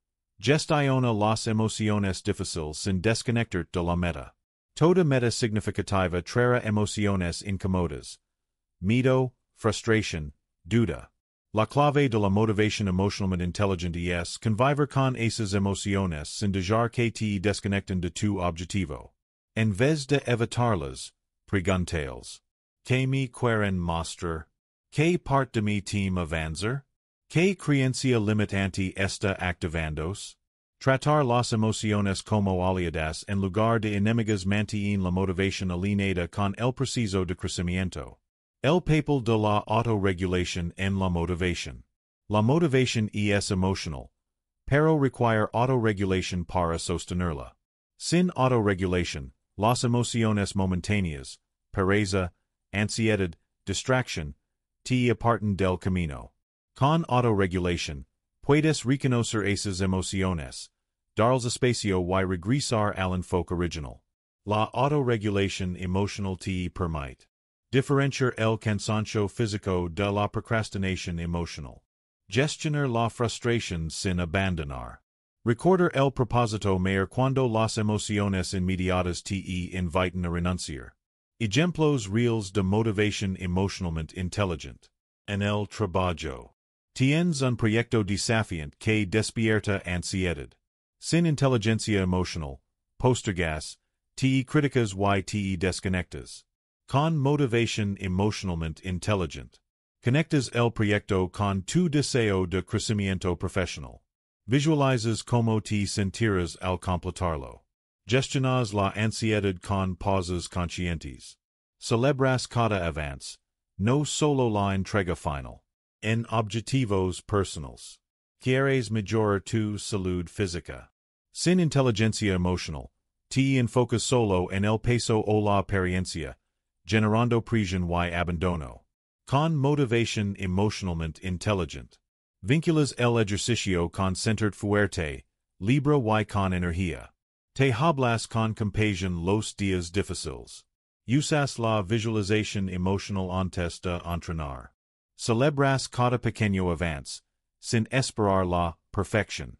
Gestiona las emociones difíciles sin desconectarte de la meta. Toda meta significativa traerá emociones incómodas. Miedo, frustración, duda. La clave de la motivación emocionalmente inteligente es convivir con esas emociones sin dejar que te desconecten de tu objetivo. En vez de evitarlas, preguntaos. ¿Qué me quieren mostrar? ¿Qué parte de mi team avanzar? ¿Qué creencia limitante está activándose? Tratar las emociones como aliadas en lugar de enemigas mantiene la motivación alineada con el proceso de crecimiento. El papel de la autorregulación en la motivación. La motivación es emocional, pero requiere autorregulación para sostenerla. Sin autorregulación, las emociones momentáneas, pereza, ansiedad, distracción, te apartan del camino. Con autorregulación, puedes reconocer esas emociones, darles espacio y regresar al enfoque original. La autorregulación emocional te permite diferenciar el cansancio físico de la procrastinación emocional. Gestionar la frustración sin abandonar. Recordar el propósito mayor cuando las emociones inmediatas te invitan a renunciar. Ejemplos reales de motivación emocionalmente inteligente. En el trabajo. Tienes un proyecto desafiante que despierta ansiedad. Sin inteligencia emocional, postergas, te criticas y te desconectas. Con motivación emocionalmente inteligente. Conectas el proyecto con tu deseo de crecimiento profesional. Visualizas cómo te sentirás al completarlo. Gestionas la ansiedad con pausas conscientes. Celebras cada avance, no solo la entrega final. En objetivos personales. Quieres mejorar tu salud física. Sin inteligencia emocional, te enfocas solo en el peso o la apariencia, generando presión y abandono. Con motivación emocionalmente inteligente. Vinculas el ejercicio con sentir fuerte, libre y con energía. Te hablas con compasión los días difíciles. Usas la visualización emocional antes de entrenar. Celebras cada pequeño avance, sin esperar la perfección.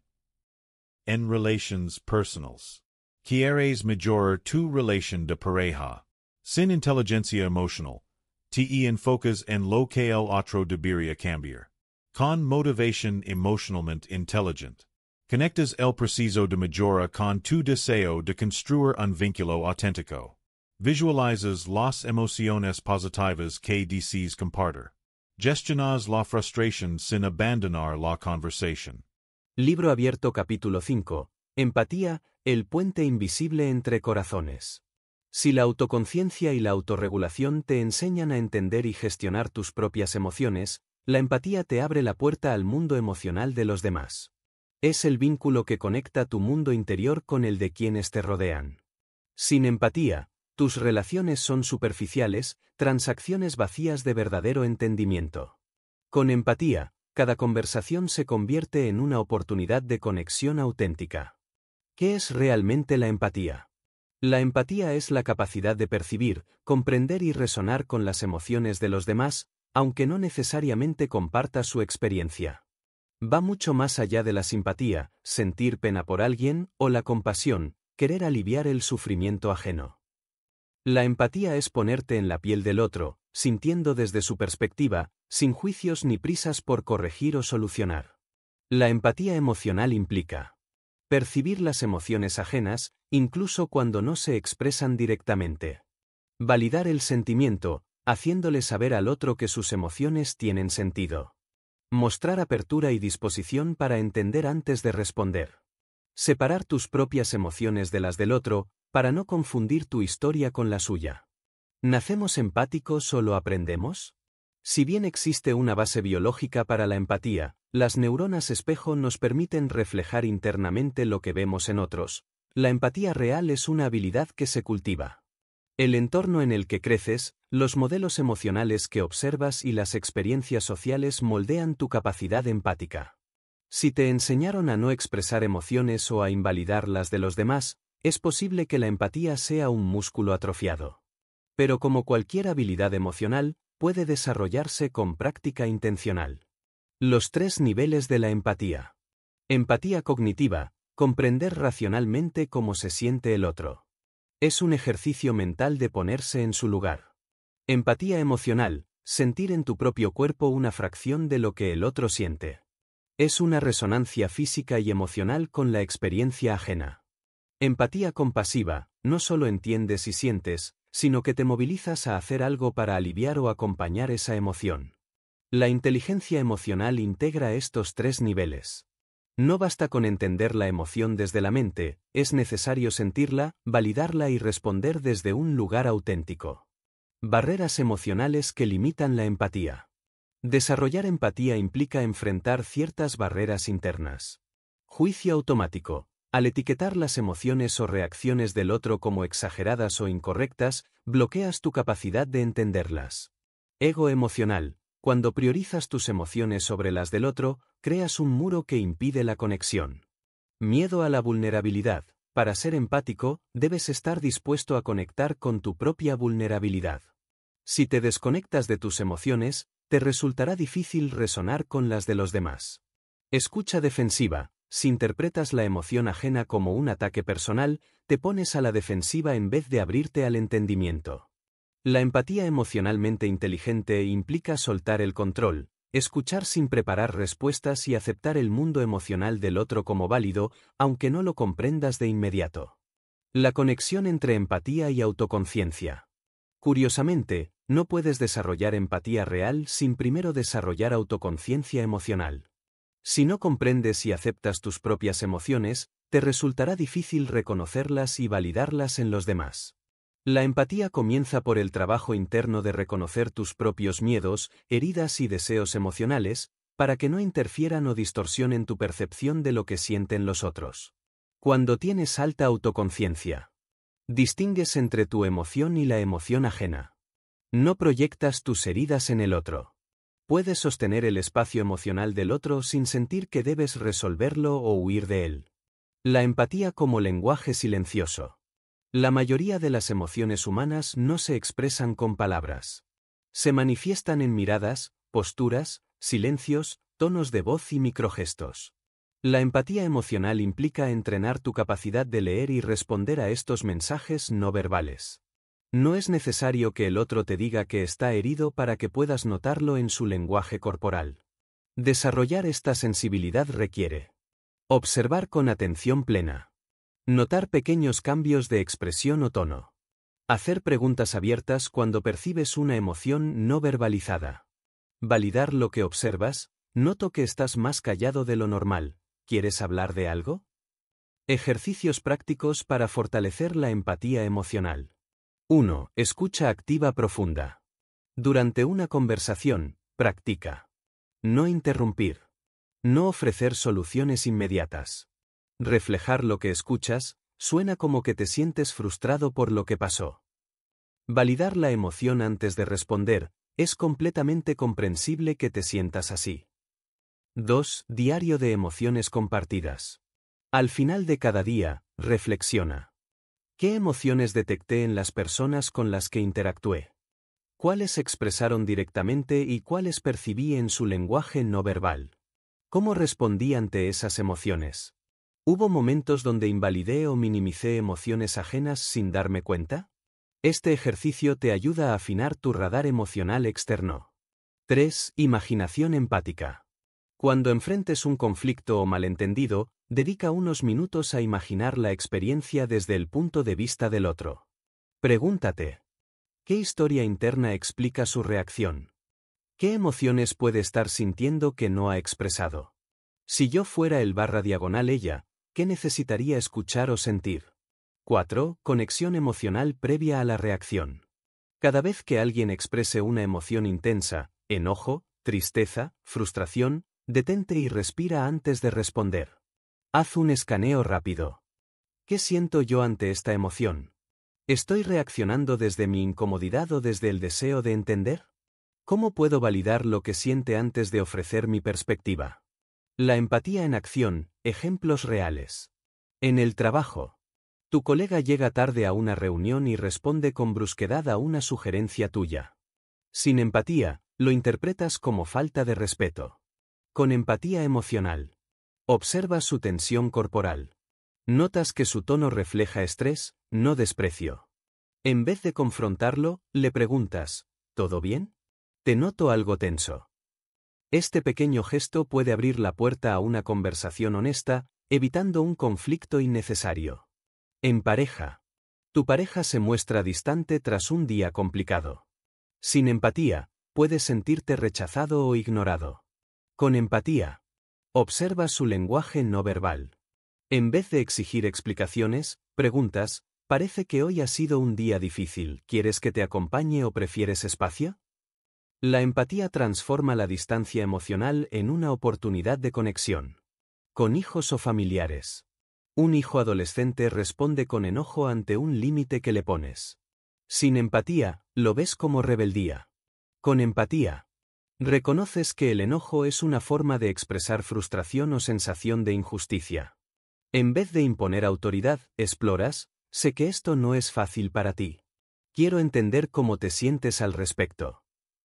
En relations personales. Quieres mejorar tu relación de pareja. Sin inteligencia emocional, te enfocas en lo que el otro debería cambiar. Con motivación emocionalmente inteligente. Conectas el proceso de mejora con tu deseo de construir un vínculo auténtico. Visualizas las emociones positivas que deseas compartir. Gestionas la frustración sin abandonar la conversación. Libro abierto capítulo cinco. Empatía, el puente invisible entre corazones. Si la autoconciencia y la autorregulación te enseñan a entender y gestionar tus propias emociones, la empatía te abre la puerta al mundo emocional de los demás. Es el vínculo que conecta tu mundo interior con el de quienes te rodean. Sin empatía, tus relaciones son superficiales, transacciones vacías de verdadero entendimiento. Con empatía, cada conversación se convierte en una oportunidad de conexión auténtica. ¿Qué es realmente la empatía? La empatía es la capacidad de percibir, comprender y resonar con las emociones de los demás, aunque no necesariamente compartas su experiencia. Va mucho más allá de la simpatía, sentir pena por alguien, o la compasión, querer aliviar el sufrimiento ajeno. La empatía es ponerte en la piel del otro, sintiendo desde su perspectiva, sin juicios ni prisas por corregir o solucionar. La empatía emocional implica percibir las emociones ajenas, incluso cuando no se expresan directamente. Validar el sentimiento, haciéndole saber al otro que sus emociones tienen sentido. Mostrar apertura y disposición para entender antes de responder. Separar tus propias emociones de las del otro, para no confundir tu historia con la suya. ¿Nacemos empáticos o lo aprendemos? Si bien existe una base biológica para la empatía, las neuronas espejo nos permiten reflejar internamente lo que vemos en otros. La empatía real es una habilidad que se cultiva. El entorno en el que creces, los modelos emocionales que observas y las experiencias sociales moldean tu capacidad empática. Si te enseñaron a no expresar emociones o a invalidar las de los demás, es posible que la empatía sea un músculo atrofiado. Pero como cualquier habilidad emocional, puede desarrollarse con práctica intencional. Los tres niveles de la empatía. Empatía cognitiva, comprender racionalmente cómo se siente el otro. Es un ejercicio mental de ponerse en su lugar. Empatía emocional, sentir en tu propio cuerpo una fracción de lo que el otro siente. Es una resonancia física y emocional con la experiencia ajena. Empatía compasiva, no solo entiendes y sientes, sino que te movilizas a hacer algo para aliviar o acompañar esa emoción. La inteligencia emocional integra estos tres niveles. No basta con entender la emoción desde la mente, es necesario sentirla, validarla y responder desde un lugar auténtico. Barreras emocionales que limitan la empatía. Desarrollar empatía implica enfrentar ciertas barreras internas. Juicio automático. Al etiquetar las emociones o reacciones del otro como exageradas o incorrectas, bloqueas tu capacidad de entenderlas. Ego emocional. Cuando priorizas tus emociones sobre las del otro, creas un muro que impide la conexión. Miedo a la vulnerabilidad. Para ser empático, debes estar dispuesto a conectar con tu propia vulnerabilidad. Si te desconectas de tus emociones, te resultará difícil resonar con las de los demás. Escucha defensiva. Si interpretas la emoción ajena como un ataque personal, te pones a la defensiva en vez de abrirte al entendimiento. La empatía emocionalmente inteligente implica soltar el control, escuchar sin preparar respuestas y aceptar el mundo emocional del otro como válido, aunque no lo comprendas de inmediato. La conexión entre empatía y autoconciencia. Curiosamente, no puedes desarrollar empatía real sin primero desarrollar autoconciencia emocional. Si no comprendes y aceptas tus propias emociones, te resultará difícil reconocerlas y validarlas en los demás. La empatía comienza por el trabajo interno de reconocer tus propios miedos, heridas y deseos emocionales, para que no interfieran o distorsionen tu percepción de lo que sienten los otros. Cuando tienes alta autoconciencia, distingues entre tu emoción y la emoción ajena. No proyectas tus heridas en el otro. Puedes sostener el espacio emocional del otro sin sentir que debes resolverlo o huir de él. La empatía como lenguaje silencioso. La mayoría de las emociones humanas no se expresan con palabras. Se manifiestan en miradas, posturas, silencios, tonos de voz y microgestos. La empatía emocional implica entrenar tu capacidad de leer y responder a estos mensajes no verbales. No es necesario que el otro te diga que está herido para que puedas notarlo en su lenguaje corporal. Desarrollar esta sensibilidad requiere observar con atención plena. Notar pequeños cambios de expresión o tono. Hacer preguntas abiertas cuando percibes una emoción no verbalizada. Validar lo que observas. Noto que estás más callado de lo normal. ¿Quieres hablar de algo? Ejercicios prácticos para fortalecer la empatía emocional. uno. Escucha activa profunda. Durante una conversación, practica. No interrumpir. No ofrecer soluciones inmediatas. Reflejar lo que escuchas, suena como que te sientes frustrado por lo que pasó. Validar la emoción antes de responder, es completamente comprensible que te sientas así. dos. Diario de emociones compartidas. Al final de cada día, reflexiona. ¿Qué emociones detecté en las personas con las que interactué? ¿Cuáles expresaron directamente y cuáles percibí en su lenguaje no verbal? ¿Cómo respondí ante esas emociones? ¿Hubo momentos donde invalidé o minimicé emociones ajenas sin darme cuenta? Este ejercicio te ayuda a afinar tu radar emocional externo. tres. Imaginación empática. Cuando enfrentes un conflicto o malentendido, dedica unos minutos a imaginar la experiencia desde el punto de vista del otro. Pregúntate: ¿qué historia interna explica su reacción? ¿Qué emociones puede estar sintiendo que no ha expresado? Si yo fuera el barra diagonal ella, ¿qué necesitaría escuchar o sentir? cuatro. Conexión emocional previa a la reacción. Cada vez que alguien exprese una emoción intensa, enojo, tristeza, frustración, detente y respira antes de responder. Haz un escaneo rápido. ¿Qué siento yo ante esta emoción? ¿Estoy reaccionando desde mi incomodidad o desde el deseo de entender? ¿Cómo puedo validar lo que siente antes de ofrecer mi perspectiva? La empatía en acción, ejemplos reales. En el trabajo. Tu colega llega tarde a una reunión y responde con brusquedad a una sugerencia tuya. Sin empatía, lo interpretas como falta de respeto. Con empatía emocional. Observa su tensión corporal. Notas que su tono refleja estrés, no desprecio. En vez de confrontarlo, le preguntas: ¿todo bien? Te noto algo tenso. Este pequeño gesto puede abrir la puerta a una conversación honesta, evitando un conflicto innecesario. En pareja. Tu pareja se muestra distante tras un día complicado. Sin empatía, puedes sentirte rechazado o ignorado. Con empatía. Observa su lenguaje no verbal. En vez de exigir explicaciones, preguntas: parece que hoy ha sido un día difícil, ¿quieres que te acompañe o prefieres espacio? La empatía transforma la distancia emocional en una oportunidad de conexión. Con hijos o familiares. Un hijo adolescente responde con enojo ante un límite que le pones. Sin empatía, lo ves como rebeldía. Con empatía. Reconoces que el enojo es una forma de expresar frustración o sensación de injusticia. En vez de imponer autoridad, exploras: sé que esto no es fácil para ti. Quiero entender cómo te sientes al respecto.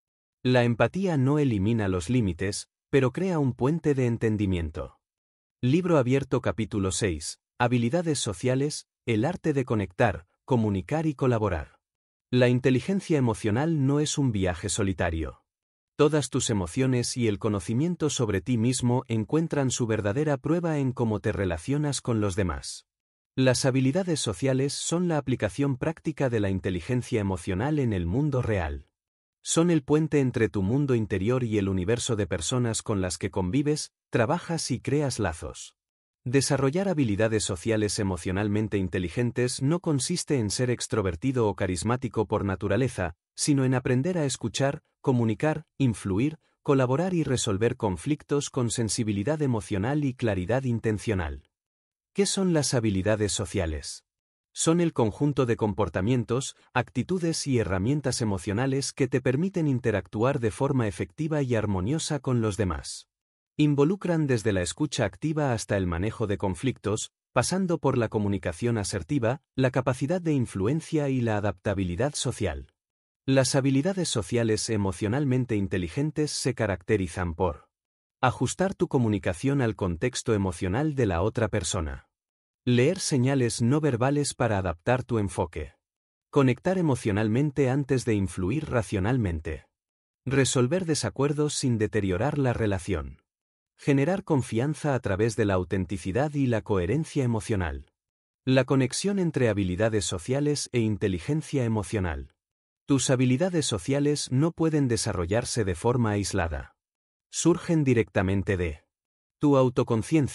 La empatía no elimina los límites, pero crea un puente de entendimiento. Libro abierto capítulo seis. Habilidades sociales, el arte de conectar, comunicar y colaborar. La inteligencia emocional no es un viaje solitario. Todas tus emociones y el conocimiento sobre ti mismo encuentran su verdadera prueba en cómo te relacionas con los demás. Las habilidades sociales son la aplicación práctica de la inteligencia emocional en el mundo real. Son el puente entre tu mundo interior y el universo de personas con las que convives, trabajas y creas lazos. Desarrollar habilidades sociales emocionalmente inteligentes no consiste en ser extrovertido o carismático por naturaleza, sino en aprender a escuchar, comunicar, influir, colaborar y resolver conflictos con sensibilidad emocional y claridad intencional. ¿Qué son las habilidades sociales? Son el conjunto de comportamientos, actitudes y herramientas emocionales que te permiten interactuar de forma efectiva y armoniosa con los demás. Involucran desde la escucha activa hasta el manejo de conflictos, pasando por la comunicación asertiva, la capacidad de influencia y la adaptabilidad social. Las habilidades sociales emocionalmente inteligentes se caracterizan por ajustar tu comunicación al contexto emocional de la otra persona. Leer señales no verbales para adaptar tu enfoque. Conectar emocionalmente antes de influir racionalmente. Resolver desacuerdos sin deteriorar la relación. Generar confianza a través de la autenticidad y la coherencia emocional. La conexión entre habilidades sociales e inteligencia emocional. Tus habilidades sociales no pueden desarrollarse de forma aislada. Surgen directamente de tu autoconciencia,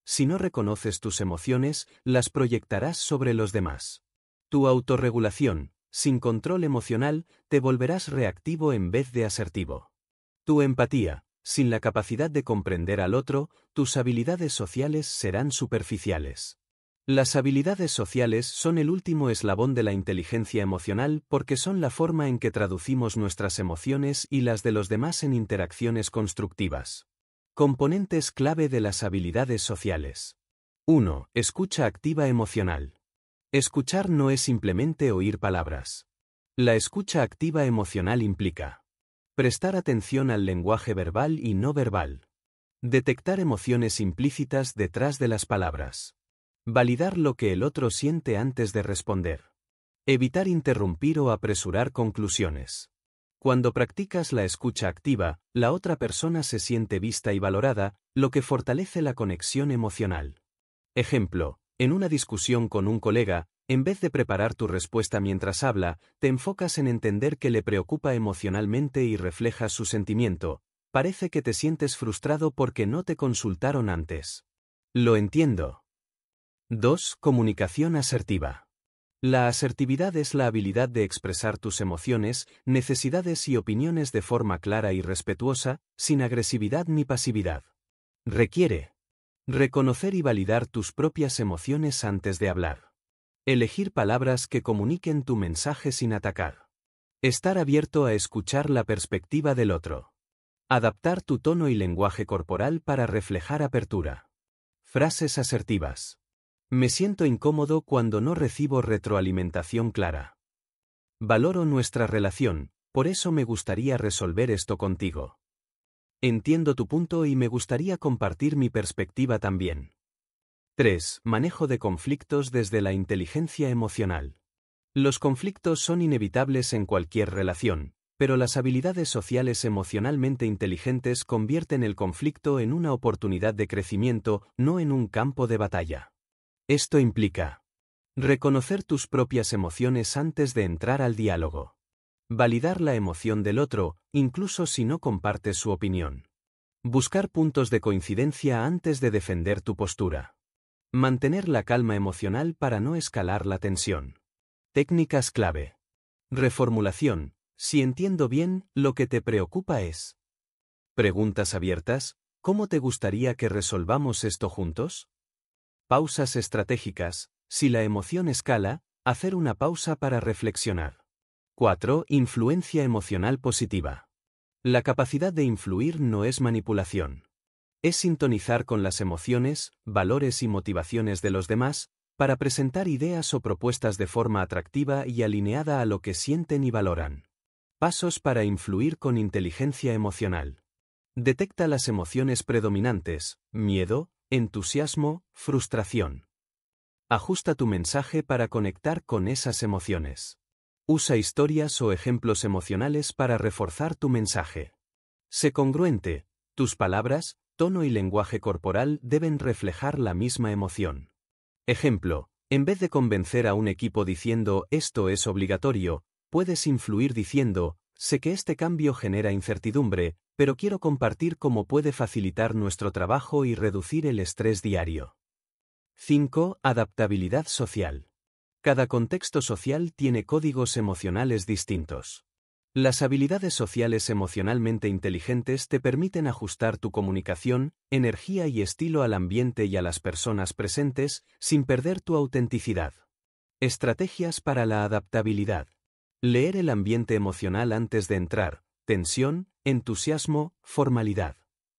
si no reconoces tus emociones, las proyectarás sobre los demás. Tu autorregulación, sin control emocional, te volverás reactivo en vez de asertivo. Tu empatía, sin la capacidad de comprender al otro, tus habilidades sociales serán superficiales. Las habilidades sociales son el último eslabón de la inteligencia emocional porque son la forma en que traducimos nuestras emociones y las de los demás en interacciones constructivas. Componentes clave de las habilidades sociales. uno. Escucha activa emocional. Escuchar no es simplemente oír palabras. La escucha activa emocional implica prestar atención al lenguaje verbal y no verbal. Detectar emociones implícitas detrás de las palabras. Validar lo que el otro siente antes de responder. Evitar interrumpir o apresurar conclusiones. Cuando practicas la escucha activa, la otra persona se siente vista y valorada, lo que fortalece la conexión emocional. Ejemplo, en una discusión con un colega, en vez de preparar tu respuesta mientras habla, te enfocas en entender que le preocupa emocionalmente y reflejas su sentimiento. Parece que te sientes frustrado porque no te consultaron antes. Lo entiendo. dos. Comunicación asertiva. La asertividad es la habilidad de expresar tus emociones, necesidades y opiniones de forma clara y respetuosa, sin agresividad ni pasividad. Requiere reconocer y validar tus propias emociones antes de hablar. Elegir palabras que comuniquen tu mensaje sin atacar. Estar abierto a escuchar la perspectiva del otro. Adaptar tu tono y lenguaje corporal para reflejar apertura. Frases asertivas. Me siento incómodo cuando no recibo retroalimentación clara. Valoro nuestra relación, por eso me gustaría resolver esto contigo. Entiendo tu punto y me gustaría compartir mi perspectiva también. tres. Manejo de conflictos desde la inteligencia emocional. Los conflictos son inevitables en cualquier relación, pero las habilidades sociales emocionalmente inteligentes convierten el conflicto en una oportunidad de crecimiento, no en un campo de batalla. Esto implica reconocer tus propias emociones antes de entrar al diálogo. Validar la emoción del otro, incluso si no compartes su opinión. Buscar puntos de coincidencia antes de defender tu postura. Mantener la calma emocional para no escalar la tensión. Técnicas clave. Reformulación. Si entiendo bien, lo que te preocupa es. Preguntas abiertas. ¿Cómo te gustaría que resolvamos esto juntos? Pausas estratégicas. Si la emoción escala, hacer una pausa para reflexionar. cuatro. Influencia emocional positiva. La capacidad de influir no es manipulación. Es sintonizar con las emociones, valores y motivaciones de los demás, para presentar ideas o propuestas de forma atractiva y alineada a lo que sienten y valoran. Pasos para influir con inteligencia emocional. Detecta las emociones predominantes, miedo, entusiasmo, frustración. Ajusta tu mensaje para conectar con esas emociones. Usa historias o ejemplos emocionales para reforzar tu mensaje. Sé congruente. Tus palabras, tono y lenguaje corporal deben reflejar la misma emoción. Ejemplo, en vez de convencer a un equipo diciendo esto es obligatorio, puedes influir diciendo, sé que este cambio genera incertidumbre, pero quiero compartir cómo puede facilitar nuestro trabajo y reducir el estrés diario. cinco. Adaptabilidad social. Cada contexto social tiene códigos emocionales distintos. Las habilidades sociales emocionalmente inteligentes te permiten ajustar tu comunicación, energía y estilo al ambiente y a las personas presentes, sin perder tu autenticidad. Estrategias para la adaptabilidad. Leer el ambiente emocional antes de entrar, tensión, entusiasmo, formalidad.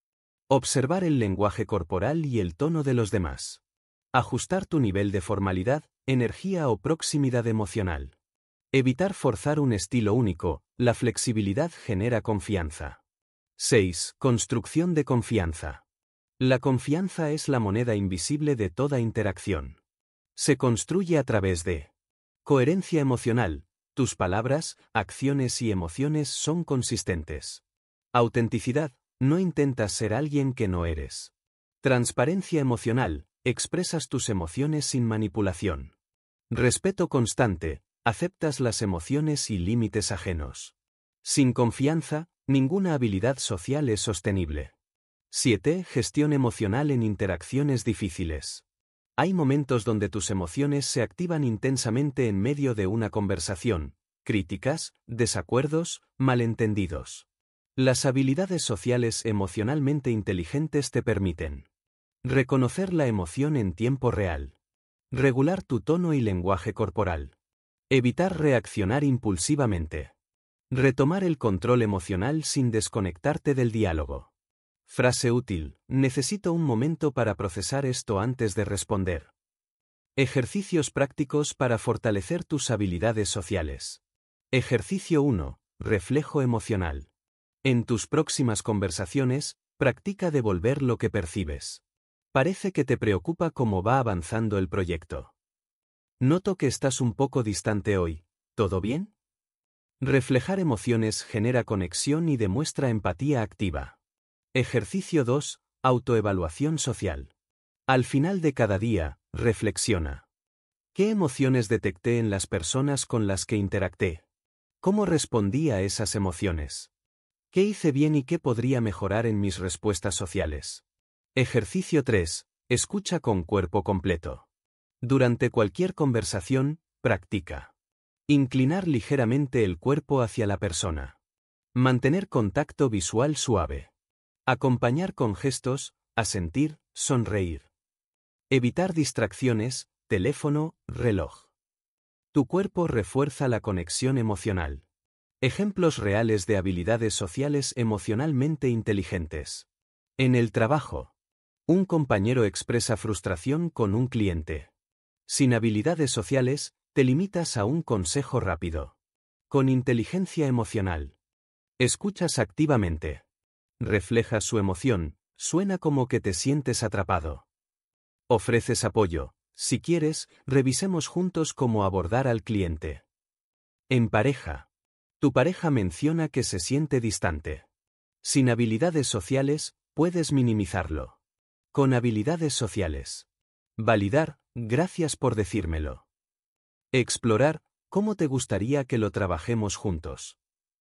Observar el lenguaje corporal y el tono de los demás. Ajustar tu nivel de formalidad, energía o proximidad emocional. Evitar forzar un estilo único, la flexibilidad genera confianza. seis. Construcción de confianza. La confianza es la moneda invisible de toda interacción. Se construye a través de coherencia emocional. Tus palabras, acciones y emociones son consistentes. Autenticidad. No intentas ser alguien que no eres. Transparencia emocional. Expresas tus emociones sin manipulación. Respeto constante. Aceptas las emociones y límites ajenos. Sin confianza, ninguna habilidad social es sostenible. siete. Gestión emocional en interacciones difíciles. Hay momentos donde tus emociones se activan intensamente en medio de una conversación, críticas, desacuerdos, malentendidos. Las habilidades sociales emocionalmente inteligentes te permiten reconocer la emoción en tiempo real, regular tu tono y lenguaje corporal, evitar reaccionar impulsivamente, retomar el control emocional sin desconectarte del diálogo. Frase útil: necesito un momento para procesar esto antes de responder. Ejercicios prácticos para fortalecer tus habilidades sociales. Ejercicio uno. Reflejo emocional. En tus próximas conversaciones, practica devolver lo que percibes. Parece que te preocupa cómo va avanzando el proyecto. Noto que estás un poco distante hoy. ¿Todo bien? Reflejar emociones genera conexión y demuestra empatía activa. Ejercicio dos. Autoevaluación social. Al final de cada día, reflexiona. ¿Qué emociones detecté en las personas con las que interacté? ¿Cómo respondí a esas emociones? ¿Qué hice bien y qué podría mejorar en mis respuestas sociales? Ejercicio tres. Escucha con cuerpo completo. Durante cualquier conversación, practica. Inclinar ligeramente el cuerpo hacia la persona. Mantener contacto visual suave. Acompañar con gestos, asentir, sonreír. Evitar distracciones, teléfono, reloj. Tu cuerpo refuerza la conexión emocional. Ejemplos reales de habilidades sociales emocionalmente inteligentes. En el trabajo. Un compañero expresa frustración con un cliente. Sin habilidades sociales, te limitas a un consejo rápido. Con inteligencia emocional. Escuchas activamente. Reflejas su emoción, suena como que te sientes atrapado. Ofreces apoyo. Si quieres, revisemos juntos cómo abordar al cliente. En pareja. Tu pareja menciona que se siente distante. Sin habilidades sociales, puedes minimizarlo. Con habilidades sociales. Validar: gracias por decírmelo. Explorar: ¿cómo te gustaría que lo trabajemos juntos?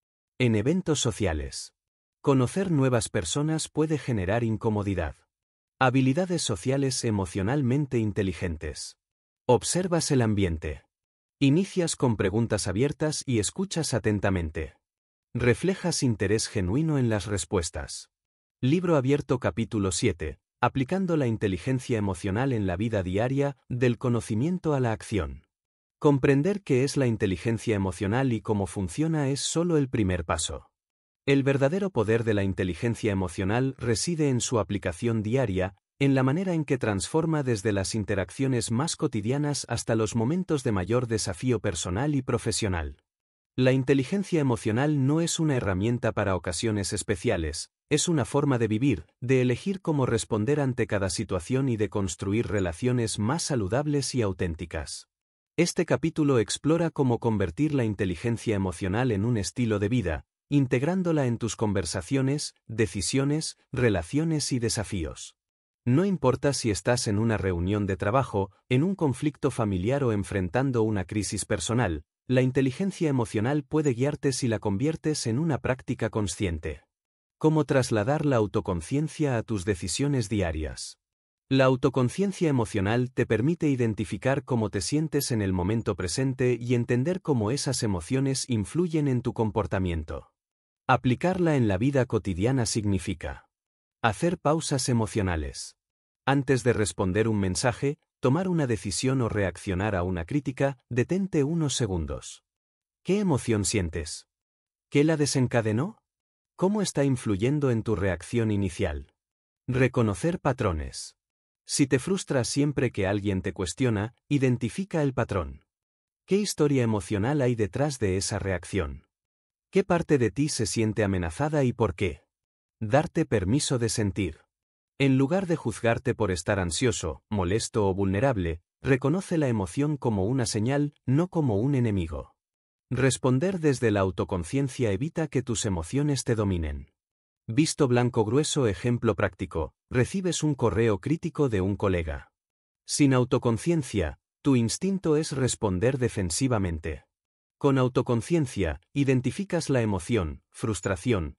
En eventos sociales. Conocer nuevas personas puede generar incomodidad. Habilidades sociales emocionalmente inteligentes. Observas el ambiente. Inicias con preguntas abiertas y escuchas atentamente. Reflejas interés genuino en las respuestas. Libro abierto capítulo siete. Aplicando la inteligencia emocional en la vida diaria, del conocimiento a la acción. Comprender qué es la inteligencia emocional y cómo funciona es solo el primer paso. El verdadero poder de la inteligencia emocional reside en su aplicación diaria, en la manera en que transforma desde las interacciones más cotidianas hasta los momentos de mayor desafío personal y profesional. La inteligencia emocional no es una herramienta para ocasiones especiales, es una forma de vivir, de elegir cómo responder ante cada situación y de construir relaciones más saludables y auténticas. Este capítulo explora cómo convertir la inteligencia emocional en un estilo de vida, integrándola en tus conversaciones, decisiones, relaciones y desafíos. No importa si estás en una reunión de trabajo, en un conflicto familiar o enfrentando una crisis personal, la inteligencia emocional puede guiarte si la conviertes en una práctica consciente. ¿Cómo trasladar la autoconciencia a tus decisiones diarias? La autoconciencia emocional te permite identificar cómo te sientes en el momento presente y entender cómo esas emociones influyen en tu comportamiento. Aplicarla en la vida cotidiana significa hacer pausas emocionales. Antes de responder un mensaje, tomar una decisión o reaccionar a una crítica, detente unos segundos. ¿Qué emoción sientes? ¿Qué la desencadenó? ¿Cómo está influyendo en tu reacción inicial? Reconocer patrones. Si te frustras siempre que alguien te cuestiona, identifica el patrón. ¿Qué historia emocional hay detrás de esa reacción? ¿Qué parte de ti se siente amenazada y por qué? Darte permiso de sentir. En lugar de juzgarte por estar ansioso, molesto o vulnerable, reconoce la emoción como una señal, no como un enemigo. Responder desde la autoconciencia evita que tus emociones te dominen. Visto blanco grueso. Ejemplo práctico: recibes un correo crítico de un colega. Sin autoconciencia, tu instinto es responder defensivamente. Con autoconciencia, identificas la emoción, frustración,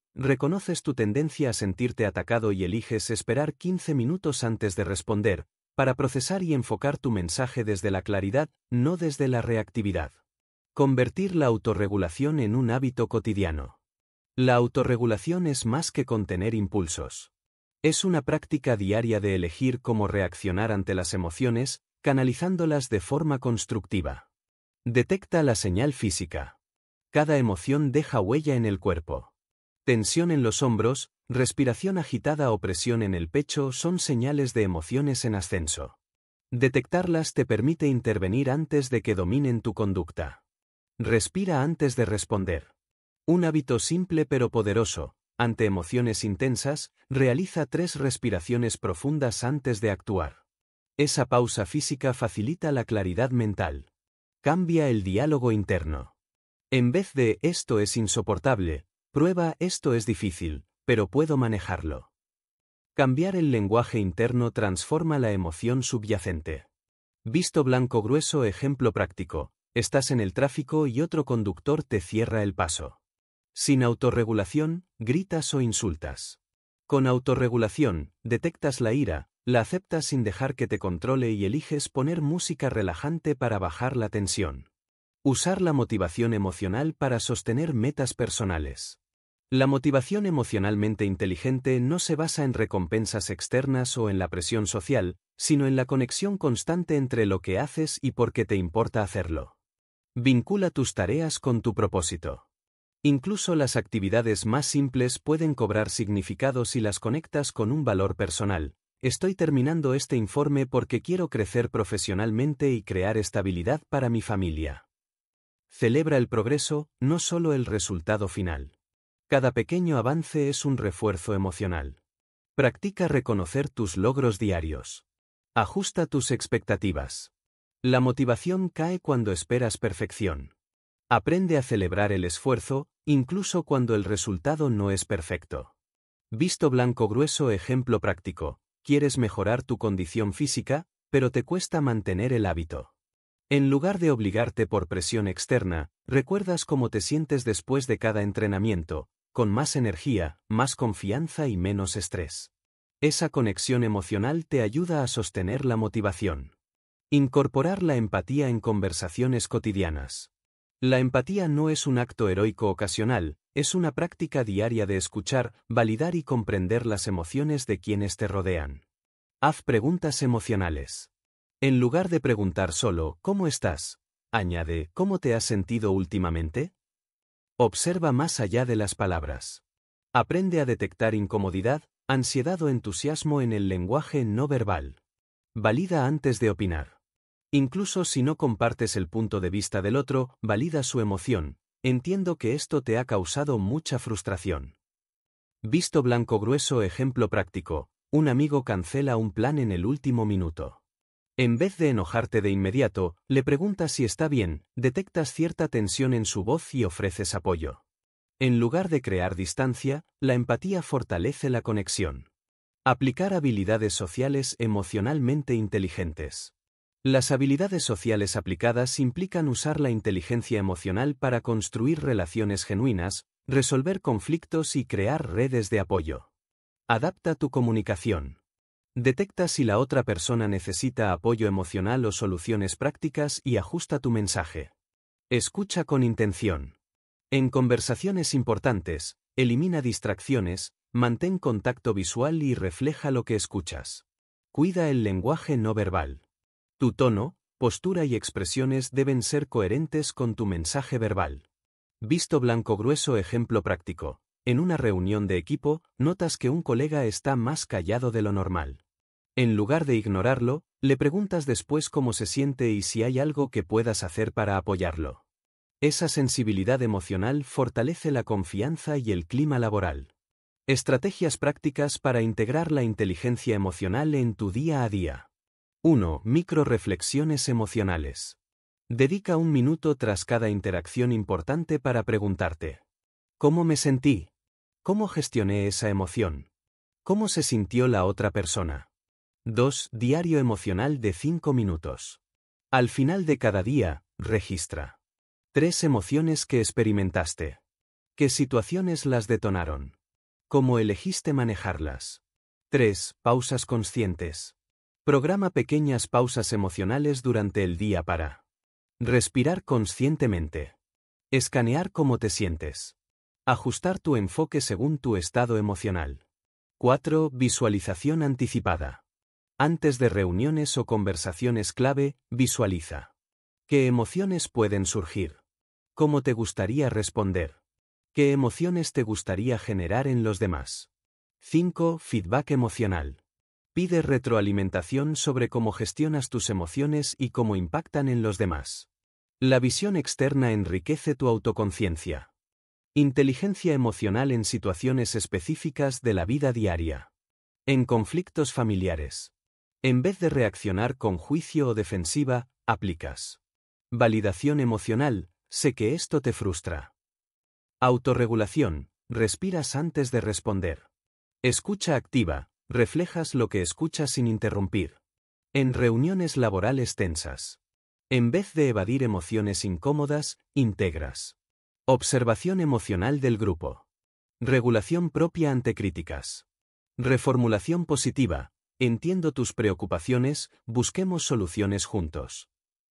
Reconoces tu tendencia a sentirte atacado y eliges esperar quince minutos antes de responder, para procesar y enfocar tu mensaje desde la claridad, no desde la reactividad. Convertir la autorregulación en un hábito cotidiano. La autorregulación es más que contener impulsos. Es una práctica diaria de elegir cómo reaccionar ante las emociones, canalizándolas de forma constructiva. Detecta la señal física. Cada emoción deja huella en el cuerpo. Tensión en los hombros, respiración agitada o presión en el pecho son señales de emociones en ascenso. Detectarlas te permite intervenir antes de que dominen tu conducta. Respira antes de responder. Un hábito simple pero poderoso. Ante emociones intensas, realiza tres respiraciones profundas antes de actuar. Esa pausa física facilita la claridad mental. Cambia el diálogo interno. En vez de "esto es insoportable", prueba "esto es difícil, pero puedo manejarlo". Cambiar el lenguaje interno transforma la emoción subyacente. Visto blanco grueso. Ejemplo práctico. Estás en el tráfico y otro conductor te cierra el paso. Sin autorregulación, gritas o insultas. Con autorregulación, detectas la ira, la aceptas sin dejar que te controle y eliges poner música relajante para bajar la tensión. Usar la motivación emocional para sostener metas personales. La motivación emocionalmente inteligente no se basa en recompensas externas o en la presión social, sino en la conexión constante entre lo que haces y por qué te importa hacerlo. Vincula tus tareas con tu propósito. Incluso las actividades más simples pueden cobrar significado si las conectas con un valor personal. Estoy terminando este informe porque quiero crecer profesionalmente y crear estabilidad para mi familia. Celebra el progreso, no solo el resultado final. Cada pequeño avance es un refuerzo emocional. Practica reconocer tus logros diarios. Ajusta tus expectativas. La motivación cae cuando esperas perfección. Aprende a celebrar el esfuerzo, incluso cuando el resultado no es perfecto. Visto blanco grueso. Ejemplo práctico. Quieres mejorar tu condición física, pero te cuesta mantener el hábito. En lugar de obligarte por presión externa, recuerdas cómo te sientes después de cada entrenamiento, con más energía, más confianza y menos estrés. Esa conexión emocional te ayuda a sostener la motivación. Incorporar la empatía en conversaciones cotidianas. La empatía no es un acto heroico ocasional, es una práctica diaria de escuchar, validar y comprender las emociones de quienes te rodean. Haz preguntas emocionales. En lugar de preguntar solo "¿cómo estás?", añade "¿cómo te has sentido últimamente?". Observa más allá de las palabras. Aprende a detectar incomodidad, ansiedad o entusiasmo en el lenguaje no verbal. Valida antes de opinar. Incluso si no compartes el punto de vista del otro, valida su emoción. Entiendo que esto te ha causado mucha frustración. Visto blanco grueso. Ejemplo práctico. Un amigo cancela un plan en el último minuto. En vez de enojarte de inmediato, le preguntas si está bien, detectas cierta tensión en su voz y ofreces apoyo. En lugar de crear distancia, la empatía fortalece la conexión. Aplicar habilidades sociales emocionalmente inteligentes. Las habilidades sociales aplicadas implican usar la inteligencia emocional para construir relaciones genuinas, resolver conflictos y crear redes de apoyo. Adapta tu comunicación. Detecta si la otra persona necesita apoyo emocional o soluciones prácticas y ajusta tu mensaje. Escucha con intención. En conversaciones importantes, elimina distracciones, mantén contacto visual y refleja lo que escuchas. Cuida el lenguaje no verbal. Tu tono, postura y expresiones deben ser coherentes con tu mensaje verbal. Visto blanco grueso. Ejemplo práctico. En una reunión de equipo, notas que un colega está más callado de lo normal. En lugar de ignorarlo, le preguntas después cómo se siente y si hay algo que puedas hacer para apoyarlo. Esa sensibilidad emocional fortalece la confianza y el clima laboral. Estrategias prácticas para integrar la inteligencia emocional en tu día a día. uno. Microreflexiones emocionales. Dedica un minuto tras cada interacción importante para preguntarte: ¿cómo me sentí? ¿Cómo gestioné esa emoción? ¿Cómo se sintió la otra persona? dos. Diario emocional de cinco minutos. Al final de cada día, registra tres emociones que experimentaste. ¿Qué situaciones las detonaron? Cómo elegiste manejarlas. tres. Pausas conscientes. Programa pequeñas pausas emocionales durante el día para respirar conscientemente. Escanear cómo te sientes. Ajustar tu enfoque según tu estado emocional. cuatro. Visualización anticipada. Antes de reuniones o conversaciones clave, visualiza. ¿Qué emociones pueden surgir? ¿Cómo te gustaría responder? ¿Qué emociones te gustaría generar en los demás? cinco. Feedback emocional. Pide retroalimentación sobre cómo gestionas tus emociones y cómo impactan en los demás. La visión externa enriquece tu autoconciencia. Inteligencia emocional en situaciones específicas de la vida diaria. En conflictos familiares. En vez de reaccionar con juicio o defensiva, aplicas. Validación emocional, sé que esto te frustra. Autorregulación, respiras antes de responder. Escucha activa, reflejas lo que escuchas sin interrumpir. En reuniones laborales tensas. En vez de evadir emociones incómodas, integras. Observación emocional del grupo. Regulación propia ante críticas. Reformulación positiva, entiendo tus preocupaciones, busquemos soluciones juntos.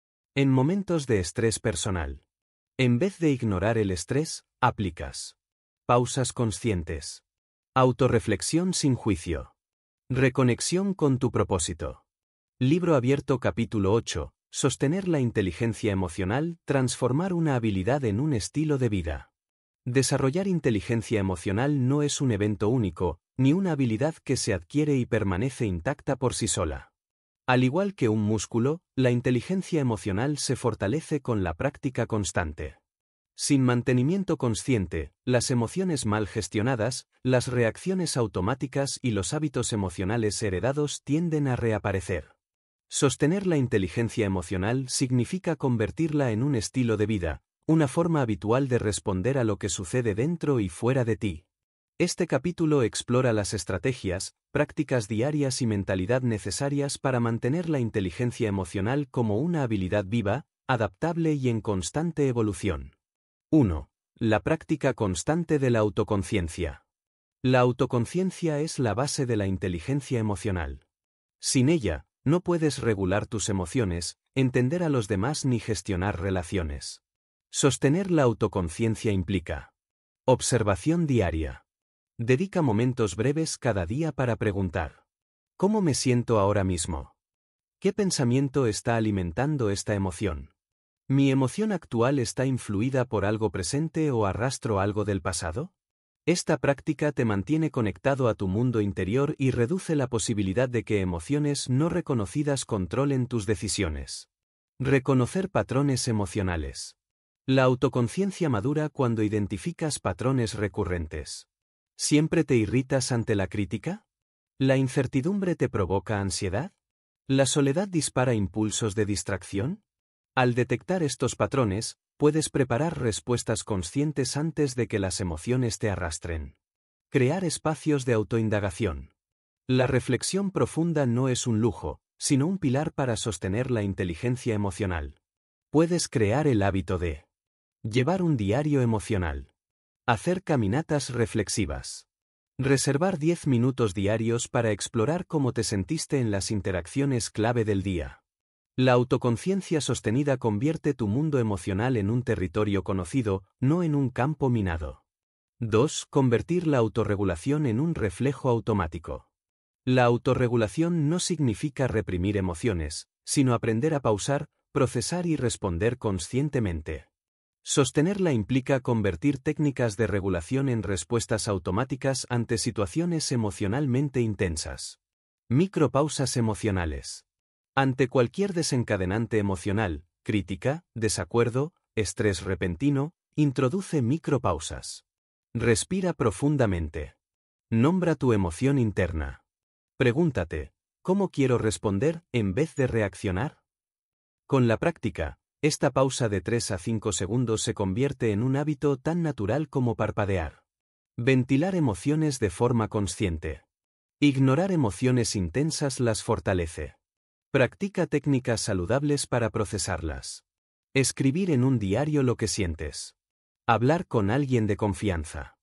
En momentos de estrés personal. En vez de ignorar el estrés, aplicas. Pausas conscientes. Autorreflexión sin juicio. Reconexión con tu propósito. Libro abierto capítulo ocho. Sostener la inteligencia emocional, transformar una habilidad en un estilo de vida. Desarrollar inteligencia emocional no es un evento único, ni una habilidad que se adquiere y permanece intacta por sí sola. Al igual que un músculo, la inteligencia emocional se fortalece con la práctica constante. Sin mantenimiento consciente, las emociones mal gestionadas, las reacciones automáticas y los hábitos emocionales heredados tienden a reaparecer. Sostener la inteligencia emocional significa convertirla en un estilo de vida, una forma habitual de responder a lo que sucede dentro y fuera de ti. Este capítulo explora las estrategias, prácticas diarias y mentalidad necesarias para mantener la inteligencia emocional como una habilidad viva, adaptable y en constante evolución. uno. La práctica constante de la autoconciencia. La autoconciencia es la base de la inteligencia emocional. Sin ella, no puedes regular tus emociones, entender a los demás ni gestionar relaciones. Sostener la autoconciencia implica observación diaria. Dedica momentos breves cada día para preguntar: ¿cómo me siento ahora mismo? ¿Qué pensamiento está alimentando esta emoción? ¿Mi emoción actual está influida por algo presente o arrastro algo del pasado? Esta práctica te mantiene conectado a tu mundo interior y reduce la posibilidad de que emociones no reconocidas controlen tus decisiones. Reconocer patrones emocionales. La autoconciencia madura cuando identificas patrones recurrentes. ¿Siempre te irritas ante la crítica? ¿La incertidumbre te provoca ansiedad? ¿La soledad dispara impulsos de distracción? Al detectar estos patrones, puedes preparar respuestas conscientes antes de que las emociones te arrastren. Crear espacios de autoindagación. La reflexión profunda no es un lujo, sino un pilar para sostener la inteligencia emocional. Puedes crear el hábito de llevar un diario emocional. Hacer caminatas reflexivas. Reservar diez minutos diarios para explorar cómo te sentiste en las interacciones clave del día. La autoconciencia sostenida convierte tu mundo emocional en un territorio conocido, no en un campo minado. dos. Convertir la autorregulación en un reflejo automático. La autorregulación no significa reprimir emociones, sino aprender a pausar, procesar y responder conscientemente. Sostenerla implica convertir técnicas de regulación en respuestas automáticas ante situaciones emocionalmente intensas. Micropausas emocionales. Ante cualquier desencadenante emocional, crítica, desacuerdo, estrés repentino, introduce micropausas. Respira profundamente. Nombra tu emoción interna. Pregúntate: ¿cómo quiero responder en vez de reaccionar? Con la práctica, esta pausa de tres a cinco segundos se convierte en un hábito tan natural como parpadear. Ventilar emociones de forma consciente. Ignorar emociones intensas las fortalece. Practica técnicas saludables para procesarlas. Escribir en un diario lo que sientes. Hablar con alguien de confianza.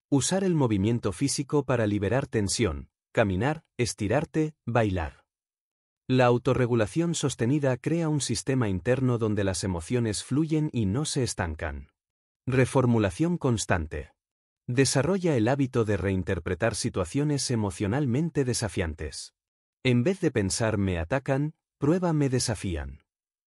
Usar el movimiento físico para liberar tensión, caminar, estirarte, bailar. La autorregulación sostenida crea un sistema interno donde las emociones fluyen y no se estancan. Reformulación constante. Desarrolla el hábito de reinterpretar situaciones emocionalmente desafiantes. En vez de pensar me atacan, prueba me desafían.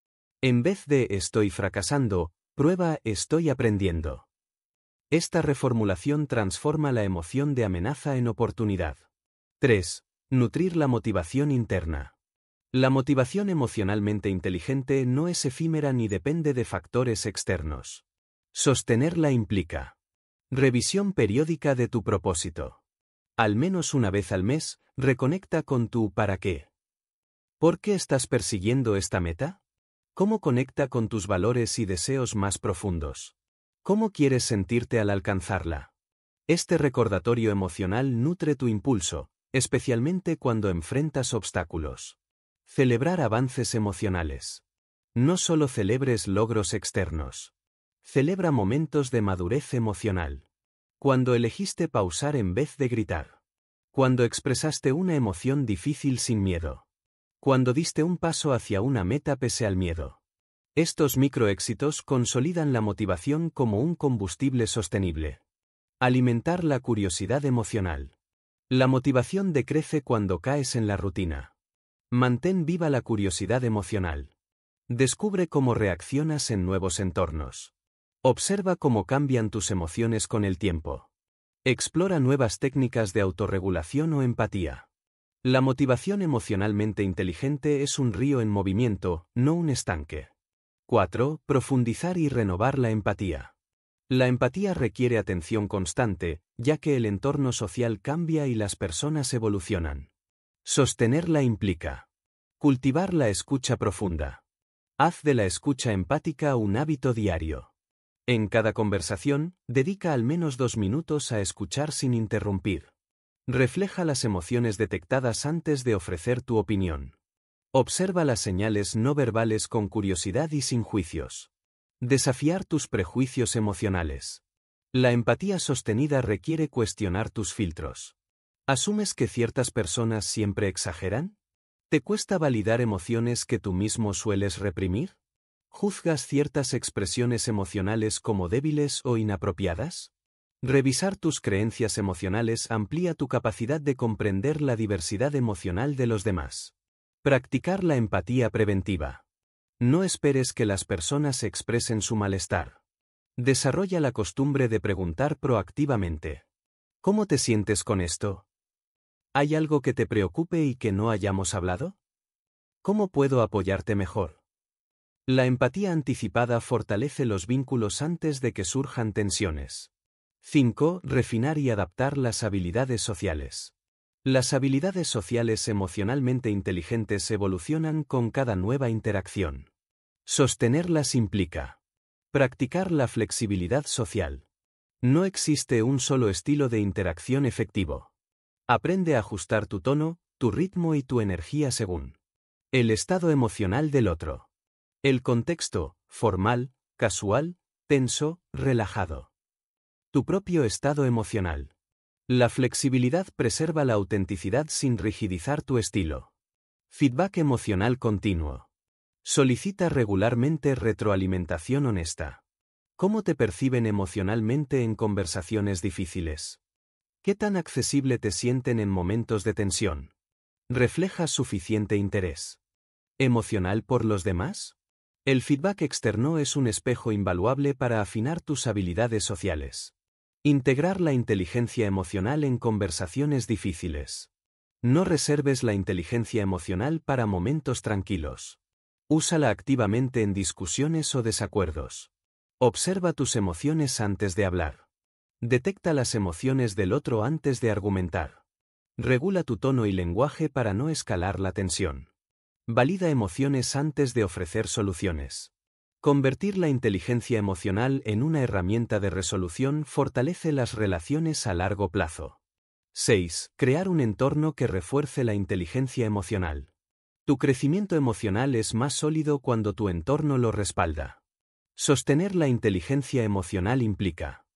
En vez de estoy fracasando, prueba estoy aprendiendo. Esta reformulación transforma la emoción de amenaza en oportunidad. tres. Nutrir la motivación interna. La motivación emocionalmente inteligente no es efímera ni depende de factores externos. Sostenerla implica revisión periódica de tu propósito. Al menos una vez al mes, reconecta con tu ¿para qué? ¿Por qué estás persiguiendo esta meta? ¿Cómo conecta con tus valores y deseos más profundos? ¿Cómo quieres sentirte al alcanzarla? Este recordatorio emocional nutre tu impulso, especialmente cuando enfrentas obstáculos. Celebrar avances emocionales. No solo celebres logros externos. Celebra momentos de madurez emocional. Cuando elegiste pausar en vez de gritar. Cuando expresaste una emoción difícil sin miedo. Cuando diste un paso hacia una meta pese al miedo. Estos microéxitos consolidan la motivación como un combustible sostenible. Alimentar la curiosidad emocional. La motivación decrece cuando caes en la rutina. Mantén viva la curiosidad emocional. Descubre cómo reaccionas en nuevos entornos. Observa cómo cambian tus emociones con el tiempo. Explora nuevas técnicas de autorregulación o empatía. La motivación emocionalmente inteligente es un río en movimiento, no un estanque. cuatro. Profundizar y renovar la empatía. La empatía requiere atención constante, ya que el entorno social cambia y las personas evolucionan. Sostenerla implica cultivar la escucha profunda. Haz de la escucha empática un hábito diario. En cada conversación, dedica al menos dos minutos a escuchar sin interrumpir. Refleja las emociones detectadas antes de ofrecer tu opinión. Observa las señales no verbales con curiosidad y sin juicios. Desafiar tus prejuicios emocionales. La empatía sostenida requiere cuestionar tus filtros. ¿Asumes que ciertas personas siempre exageran? ¿Te cuesta validar emociones que tú mismo sueles reprimir? ¿Juzgas ciertas expresiones emocionales como débiles o inapropiadas? Revisar tus creencias emocionales amplía tu capacidad de comprender la diversidad emocional de los demás. Practicar la empatía preventiva. No esperes que las personas expresen su malestar. Desarrolla la costumbre de preguntar proactivamente. ¿Cómo te sientes con esto? ¿Hay algo que te preocupe y que no hayamos hablado? ¿Cómo puedo apoyarte mejor? La empatía anticipada fortalece los vínculos antes de que surjan tensiones. cinco. Refinar y adaptar las habilidades sociales. Las habilidades sociales emocionalmente inteligentes evolucionan con cada nueva interacción. Sostenerlas implica practicar la flexibilidad social. No existe un solo estilo de interacción efectivo. Aprende a ajustar tu tono, tu ritmo y tu energía según el estado emocional del otro. El contexto, formal, casual, tenso, relajado. Tu propio estado emocional. La flexibilidad preserva la autenticidad sin rigidizar tu estilo. Feedback emocional continuo. Solicita regularmente retroalimentación honesta. ¿Cómo te perciben emocionalmente en conversaciones difíciles? ¿Qué tan accesible te sienten en momentos de tensión? ¿Reflejas suficiente interés emocional por los demás? El feedback externo es un espejo invaluable para afinar tus habilidades sociales. Integrar la inteligencia emocional en conversaciones difíciles. No reserves la inteligencia emocional para momentos tranquilos. Úsala activamente en discusiones o desacuerdos. Observa tus emociones antes de hablar. Detecta las emociones del otro antes de argumentar. Regula tu tono y lenguaje para no escalar la tensión. Valida emociones antes de ofrecer soluciones. Convertir la inteligencia emocional en una herramienta de resolución fortalece las relaciones a largo plazo. seis. Crear un entorno que refuerce la inteligencia emocional. Tu crecimiento emocional es más sólido cuando tu entorno lo respalda. Sostener la inteligencia emocional implica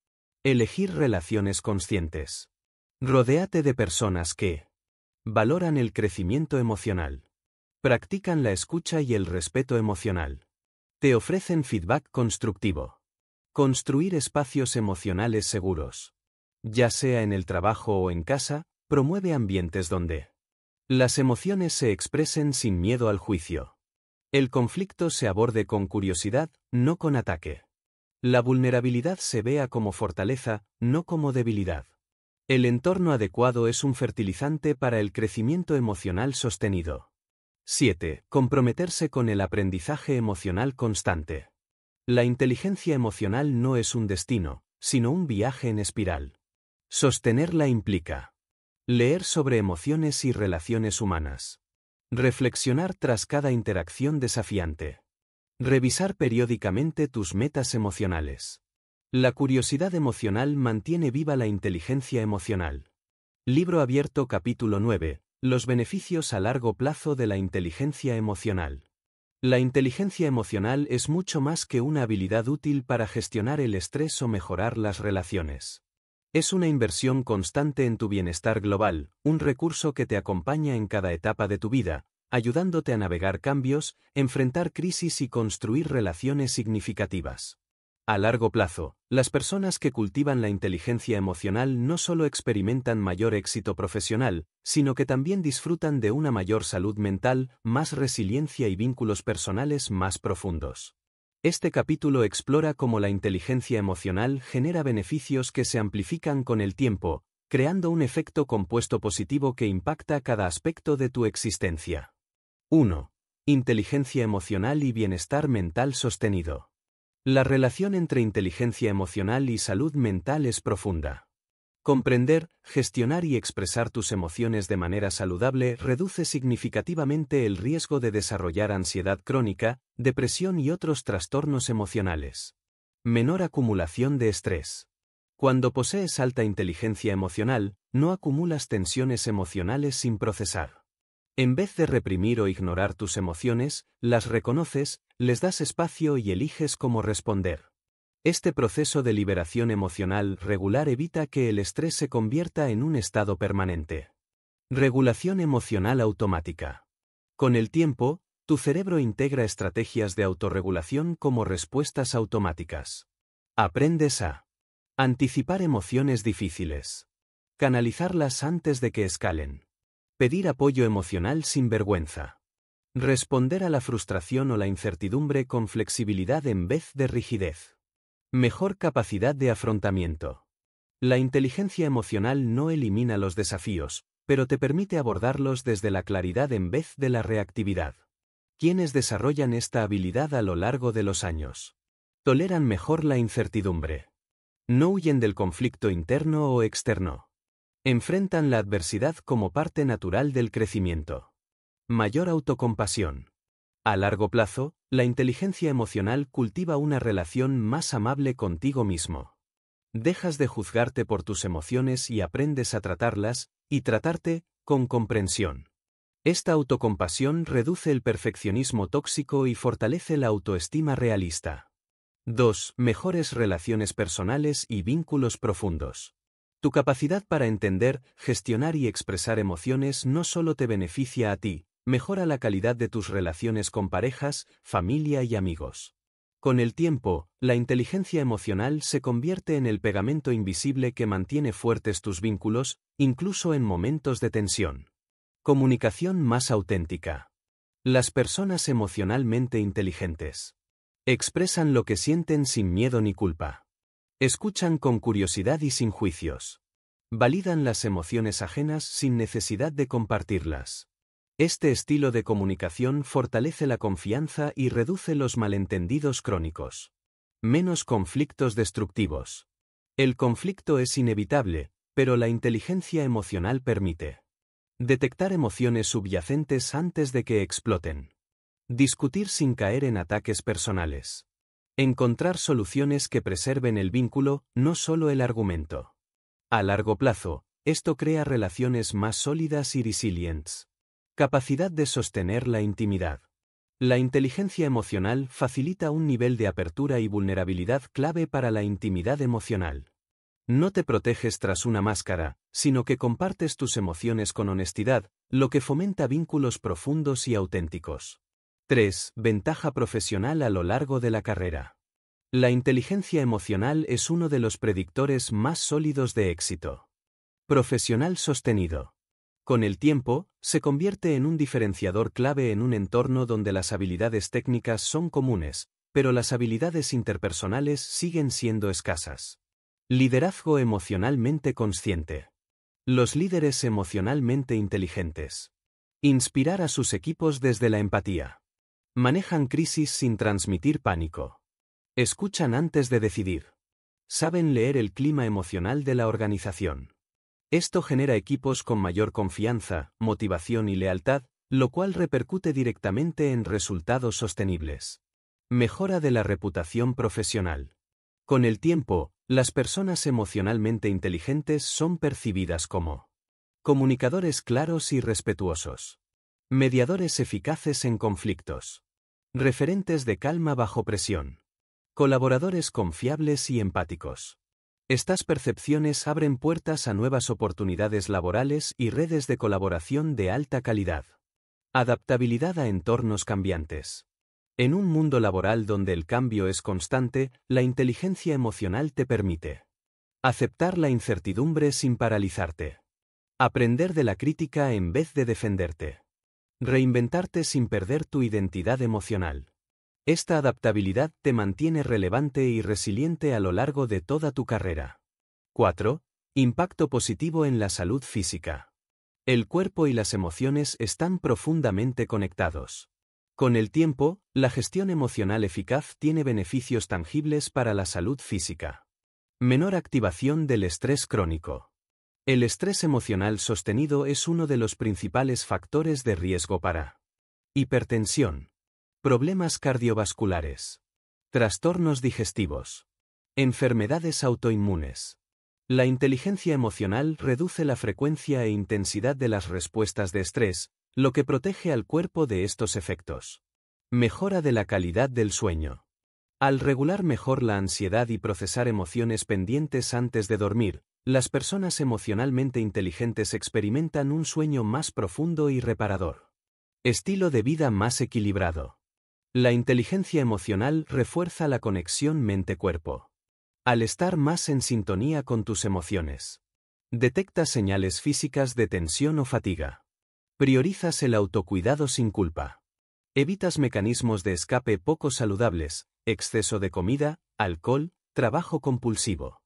Elegir relaciones conscientes. Rodéate de personas que valoran el crecimiento emocional. Practican la escucha y el respeto emocional. Te ofrecen feedback constructivo. Construir espacios emocionales seguros. Ya sea en el trabajo o en casa, promueve ambientes donde las emociones se expresen sin miedo al juicio. El conflicto se aborde con curiosidad, no con ataque. La vulnerabilidad se vea como fortaleza, no como debilidad. El entorno adecuado es un fertilizante para el crecimiento emocional sostenido. siete. Comprometerse con el aprendizaje emocional constante. La inteligencia emocional no es un destino, sino un viaje en espiral. Sostenerla implica leer sobre emociones y relaciones humanas. Reflexionar tras cada interacción desafiante. Revisar periódicamente tus metas emocionales. La curiosidad emocional mantiene viva la inteligencia emocional. Libro abierto capítulo nueve. Los beneficios a largo plazo de la inteligencia emocional. La inteligencia emocional es mucho más que una habilidad útil para gestionar el estrés o mejorar las relaciones. Es una inversión constante en tu bienestar global, un recurso que te acompaña en cada etapa de tu vida, ayudándote a navegar cambios, enfrentar crisis y construir relaciones significativas. A largo plazo, las personas que cultivan la inteligencia emocional no solo experimentan mayor éxito profesional, sino que también disfrutan de una mayor salud mental, más resiliencia y vínculos personales más profundos. Este capítulo explora cómo la inteligencia emocional genera beneficios que se amplifican con el tiempo, creando un efecto compuesto positivo que impacta cada aspecto de tu existencia. uno. Inteligencia emocional y bienestar mental sostenido. La relación entre inteligencia emocional y salud mental es profunda. Comprender, gestionar y expresar tus emociones de manera saludable reduce significativamente el riesgo de desarrollar ansiedad crónica, depresión y otros trastornos emocionales. Menor acumulación de estrés. Cuando posees alta inteligencia emocional, no acumulas tensiones emocionales sin procesar. En vez de reprimir o ignorar tus emociones, las reconoces, les das espacio y eliges cómo responder. Este proceso de liberación emocional regular evita que el estrés se convierta en un estado permanente. Regulación emocional automática. Con el tiempo, tu cerebro integra estrategias de autorregulación como respuestas automáticas. Aprendes a anticipar emociones difíciles. Canalizarlas antes de que escalen. Pedir apoyo emocional sin vergüenza. Responder a la frustración o la incertidumbre con flexibilidad en vez de rigidez. Mejor capacidad de afrontamiento. La inteligencia emocional no elimina los desafíos, pero te permite abordarlos desde la claridad en vez de la reactividad. Quienes desarrollan esta habilidad a lo largo de los años toleran mejor la incertidumbre. No huyen del conflicto interno o externo. Enfrentan la adversidad como parte natural del crecimiento. Mayor autocompasión. A largo plazo, la inteligencia emocional cultiva una relación más amable contigo mismo. Dejas de juzgarte por tus emociones y aprendes a tratarlas, y tratarte, con comprensión. Esta autocompasión reduce el perfeccionismo tóxico y fortalece la autoestima realista. dos. Mejores relaciones personales y vínculos profundos. Tu capacidad para entender, gestionar y expresar emociones no solo te beneficia a ti, mejora la calidad de tus relaciones con parejas, familia y amigos. Con el tiempo, la inteligencia emocional se convierte en el pegamento invisible que mantiene fuertes tus vínculos, incluso en momentos de tensión. Comunicación más auténtica. Las personas emocionalmente inteligentes expresan lo que sienten sin miedo ni culpa. Escuchan con curiosidad y sin juicios. Validan las emociones ajenas sin necesidad de compartirlas. Este estilo de comunicación fortalece la confianza y reduce los malentendidos crónicos. Menos conflictos destructivos. El conflicto es inevitable, pero la inteligencia emocional permite detectar emociones subyacentes antes de que exploten. Discutir sin caer en ataques personales. Encontrar soluciones que preserven el vínculo, no solo el argumento. A largo plazo, esto crea relaciones más sólidas y resilientes. Capacidad de sostener la intimidad. La inteligencia emocional facilita un nivel de apertura y vulnerabilidad clave para la intimidad emocional. No te proteges tras una máscara, sino que compartes tus emociones con honestidad, lo que fomenta vínculos profundos y auténticos. tres. Ventaja profesional a lo largo de la carrera. La inteligencia emocional es uno de los predictores más sólidos de éxito profesional sostenido. Con el tiempo, se convierte en un diferenciador clave en un entorno donde las habilidades técnicas son comunes, pero las habilidades interpersonales siguen siendo escasas. Liderazgo emocionalmente consciente. Los líderes emocionalmente inteligentes. Inspirar a sus equipos desde la empatía. Manejan crisis sin transmitir pánico. Escuchan antes de decidir. Saben leer el clima emocional de la organización. Esto genera equipos con mayor confianza, motivación y lealtad, lo cual repercute directamente en resultados sostenibles. Mejora de la reputación profesional. Con el tiempo, las personas emocionalmente inteligentes son percibidas como comunicadores claros y respetuosos, mediadores eficaces en conflictos, referentes de calma bajo presión, colaboradores confiables y empáticos. Estas percepciones abren puertas a nuevas oportunidades laborales y redes de colaboración de alta calidad. Adaptabilidad a entornos cambiantes. En un mundo laboral donde el cambio es constante, la inteligencia emocional te permite aceptar la incertidumbre sin paralizarte. Aprender de la crítica en vez de defenderte. Reinventarte sin perder tu identidad emocional. Esta adaptabilidad te mantiene relevante y resiliente a lo largo de toda tu carrera. cuatro. Impacto positivo en la salud física. El cuerpo y las emociones están profundamente conectados. Con el tiempo, la gestión emocional eficaz tiene beneficios tangibles para la salud física. Menor activación del estrés crónico. El estrés emocional sostenido es uno de los principales factores de riesgo para hipertensión, problemas cardiovasculares, trastornos digestivos, enfermedades autoinmunes. La inteligencia emocional reduce la frecuencia e intensidad de las respuestas de estrés, lo que protege al cuerpo de estos efectos. Mejora de la calidad del sueño. Al regular mejor la ansiedad y procesar emociones pendientes antes de dormir, las personas emocionalmente inteligentes experimentan un sueño más profundo y reparador. Estilo de vida más equilibrado. La inteligencia emocional refuerza la conexión mente-cuerpo. Al estar más en sintonía con tus emociones, detectas señales físicas de tensión o fatiga. Priorizas el autocuidado sin culpa. Evitas mecanismos de escape poco saludables, exceso de comida, alcohol, trabajo compulsivo.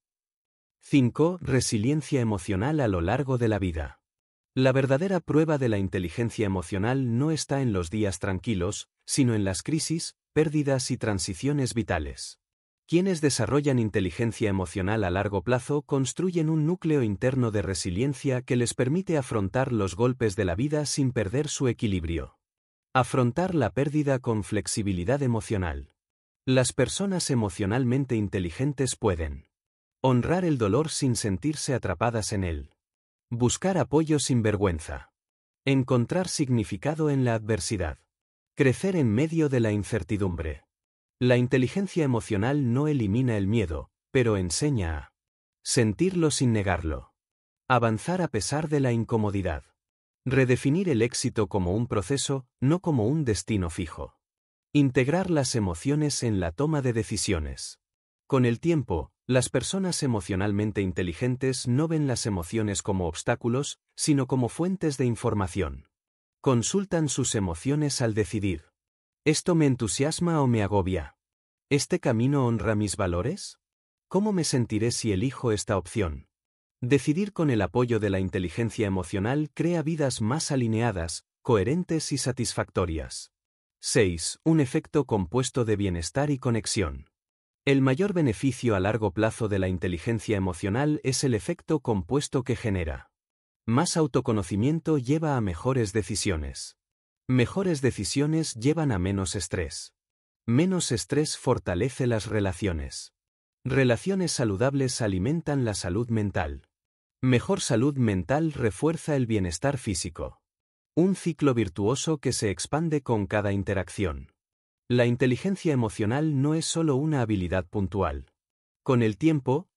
cinco. Resiliencia emocional a lo largo de la vida. La verdadera prueba de la inteligencia emocional no está en los días tranquilos, sino en las crisis, pérdidas y transiciones vitales. Quienes desarrollan inteligencia emocional a largo plazo construyen un núcleo interno de resiliencia que les permite afrontar los golpes de la vida sin perder su equilibrio. Afrontar la pérdida con flexibilidad emocional. Las personas emocionalmente inteligentes pueden honrar el dolor sin sentirse atrapadas en él. Buscar apoyo sin vergüenza. Encontrar significado en la adversidad. Crecer en medio de la incertidumbre. La inteligencia emocional no elimina el miedo, pero enseña a sentirlo sin negarlo. Avanzar a pesar de la incomodidad. Redefinir el éxito como un proceso, no como un destino fijo. Integrar las emociones en la toma de decisiones. Con el tiempo, las personas emocionalmente inteligentes no ven las emociones como obstáculos, sino como fuentes de información. Consultan sus emociones al decidir. ¿Esto me entusiasma o me agobia? ¿Este camino honra mis valores? ¿Cómo me sentiré si elijo esta opción? Decidir con el apoyo de la inteligencia emocional crea vidas más alineadas, coherentes y satisfactorias. seis. Un efecto compuesto de bienestar y conexión. El mayor beneficio a largo plazo de la inteligencia emocional es el efecto compuesto que genera. Más autoconocimiento lleva a mejores decisiones. Mejores decisiones llevan a menos estrés. Menos estrés fortalece las relaciones. Relaciones saludables alimentan la salud mental. Mejor salud mental refuerza el bienestar físico. Un ciclo virtuoso que se expande con cada interacción. La inteligencia emocional no es solo una habilidad puntual. Con el tiempo,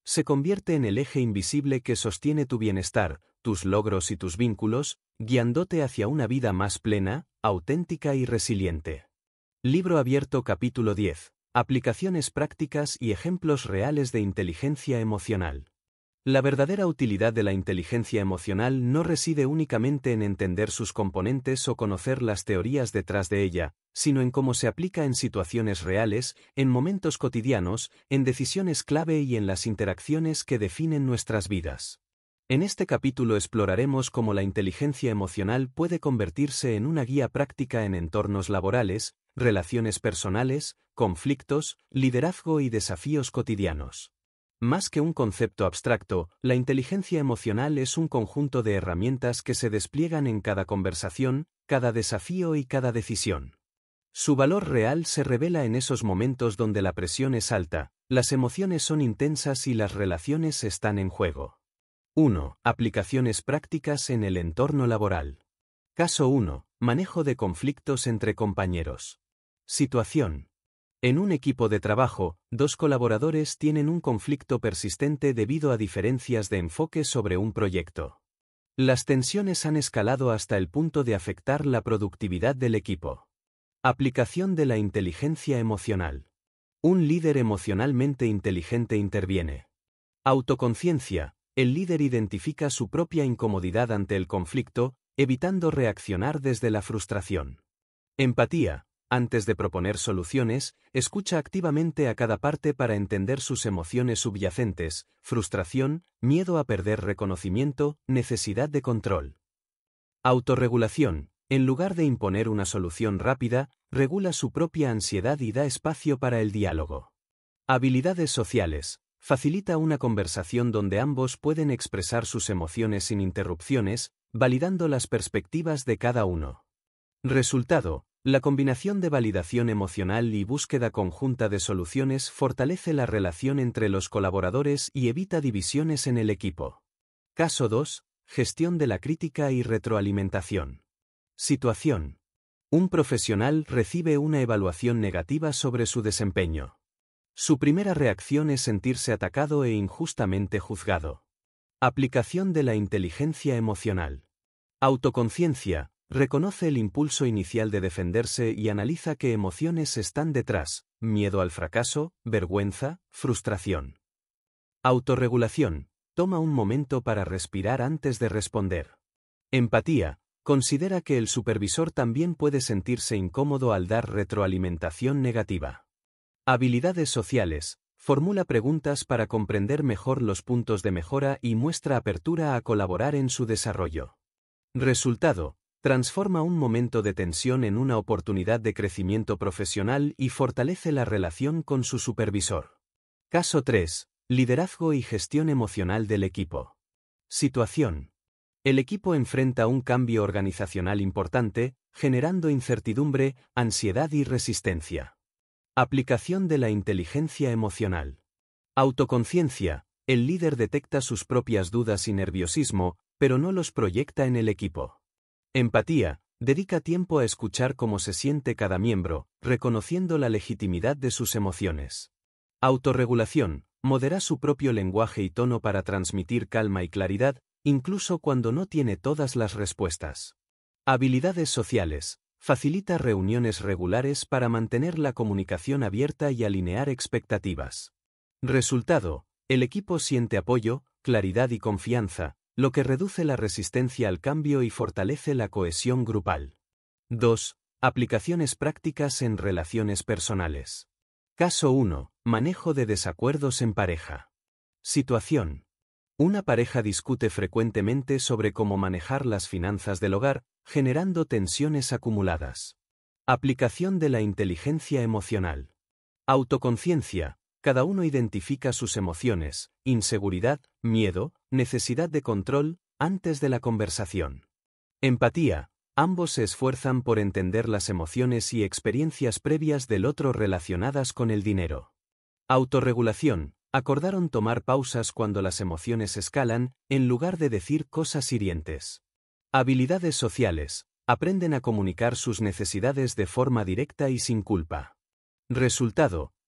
se convierte en el eje invisible que sostiene tu bienestar, tus logros y tus vínculos, guiándote hacia una vida más plena, auténtica y resiliente. Libro abierto capítulo diez. Aplicaciones prácticas y ejemplos reales de inteligencia emocional. La verdadera utilidad de la inteligencia emocional no reside únicamente en entender sus componentes o conocer las teorías detrás de ella, sino en cómo se aplica en situaciones reales, en momentos cotidianos, en decisiones clave y en las interacciones que definen nuestras vidas. En este capítulo exploraremos cómo la inteligencia emocional puede convertirse en una guía práctica en entornos laborales, relaciones personales, conflictos, liderazgo y desafíos cotidianos. Más que un concepto abstracto, la inteligencia emocional es un conjunto de herramientas que se despliegan en cada conversación, cada desafío y cada decisión. Su valor real se revela en esos momentos donde la presión es alta, las emociones son intensas y las relaciones están en juego. uno. Aplicaciones prácticas en el entorno laboral. Caso uno. Manejo de conflictos entre compañeros. Situación. En un equipo de trabajo, dos colaboradores tienen un conflicto persistente debido a diferencias de enfoque sobre un proyecto. Las tensiones han escalado hasta el punto de afectar la productividad del equipo. Aplicación de la inteligencia emocional. Un líder emocionalmente inteligente interviene. Autoconciencia. El líder identifica su propia incomodidad ante el conflicto, evitando reaccionar desde la frustración. Empatía. Antes de proponer soluciones, escucha activamente a cada parte para entender sus emociones subyacentes, frustración, miedo a perder reconocimiento, necesidad de control. Autorregulación. En lugar de imponer una solución rápida, regula su propia ansiedad y da espacio para el diálogo. Habilidades sociales. Facilita una conversación donde ambos pueden expresar sus emociones sin interrupciones, validando las perspectivas de cada uno. Resultado. La combinación de validación emocional y búsqueda conjunta de soluciones fortalece la relación entre los colaboradores y evita divisiones en el equipo. Caso dos. Gestión de la crítica y retroalimentación. Situación. Un profesional recibe una evaluación negativa sobre su desempeño. Su primera reacción es sentirse atacado e injustamente juzgado. Aplicación de la inteligencia emocional. Autoconciencia. Reconoce el impulso inicial de defenderse y analiza qué emociones están detrás: miedo al fracaso, vergüenza, frustración. Autorregulación. Toma un momento para respirar antes de responder. Empatía. Considera que el supervisor también puede sentirse incómodo al dar retroalimentación negativa. Habilidades sociales. Formula preguntas para comprender mejor los puntos de mejora y muestra apertura a colaborar en su desarrollo. Resultado. Transforma un momento de tensión en una oportunidad de crecimiento profesional y fortalece la relación con su supervisor. Caso tres. Liderazgo y gestión emocional del equipo. Situación. El equipo enfrenta un cambio organizacional importante, generando incertidumbre, ansiedad y resistencia. Aplicación de la inteligencia emocional. Autoconciencia. El líder detecta sus propias dudas y nerviosismo, pero no los proyecta en el equipo. Empatía. Dedica tiempo a escuchar cómo se siente cada miembro, reconociendo la legitimidad de sus emociones. Autorregulación. Modera su propio lenguaje y tono para transmitir calma y claridad, incluso cuando no tiene todas las respuestas. Habilidades sociales. Facilita reuniones regulares para mantener la comunicación abierta y alinear expectativas. Resultado. El equipo siente apoyo, claridad y confianza, lo que reduce la resistencia al cambio y fortalece la cohesión grupal. dos. Aplicaciones prácticas en relaciones personales. Caso uno. Manejo de desacuerdos en pareja. Situación. Una pareja discute frecuentemente sobre cómo manejar las finanzas del hogar, generando tensiones acumuladas. Aplicación de la inteligencia emocional. Autoconciencia. Cada uno identifica sus emociones, inseguridad, miedo, necesidad de control, antes de la conversación. Empatía. Ambos se esfuerzan por entender las emociones y experiencias previas del otro relacionadas con el dinero. Autorregulación. Acordaron tomar pausas cuando las emociones escalan, en lugar de decir cosas hirientes. Habilidades sociales. Aprenden a comunicar sus necesidades de forma directa y sin culpa. Resultado.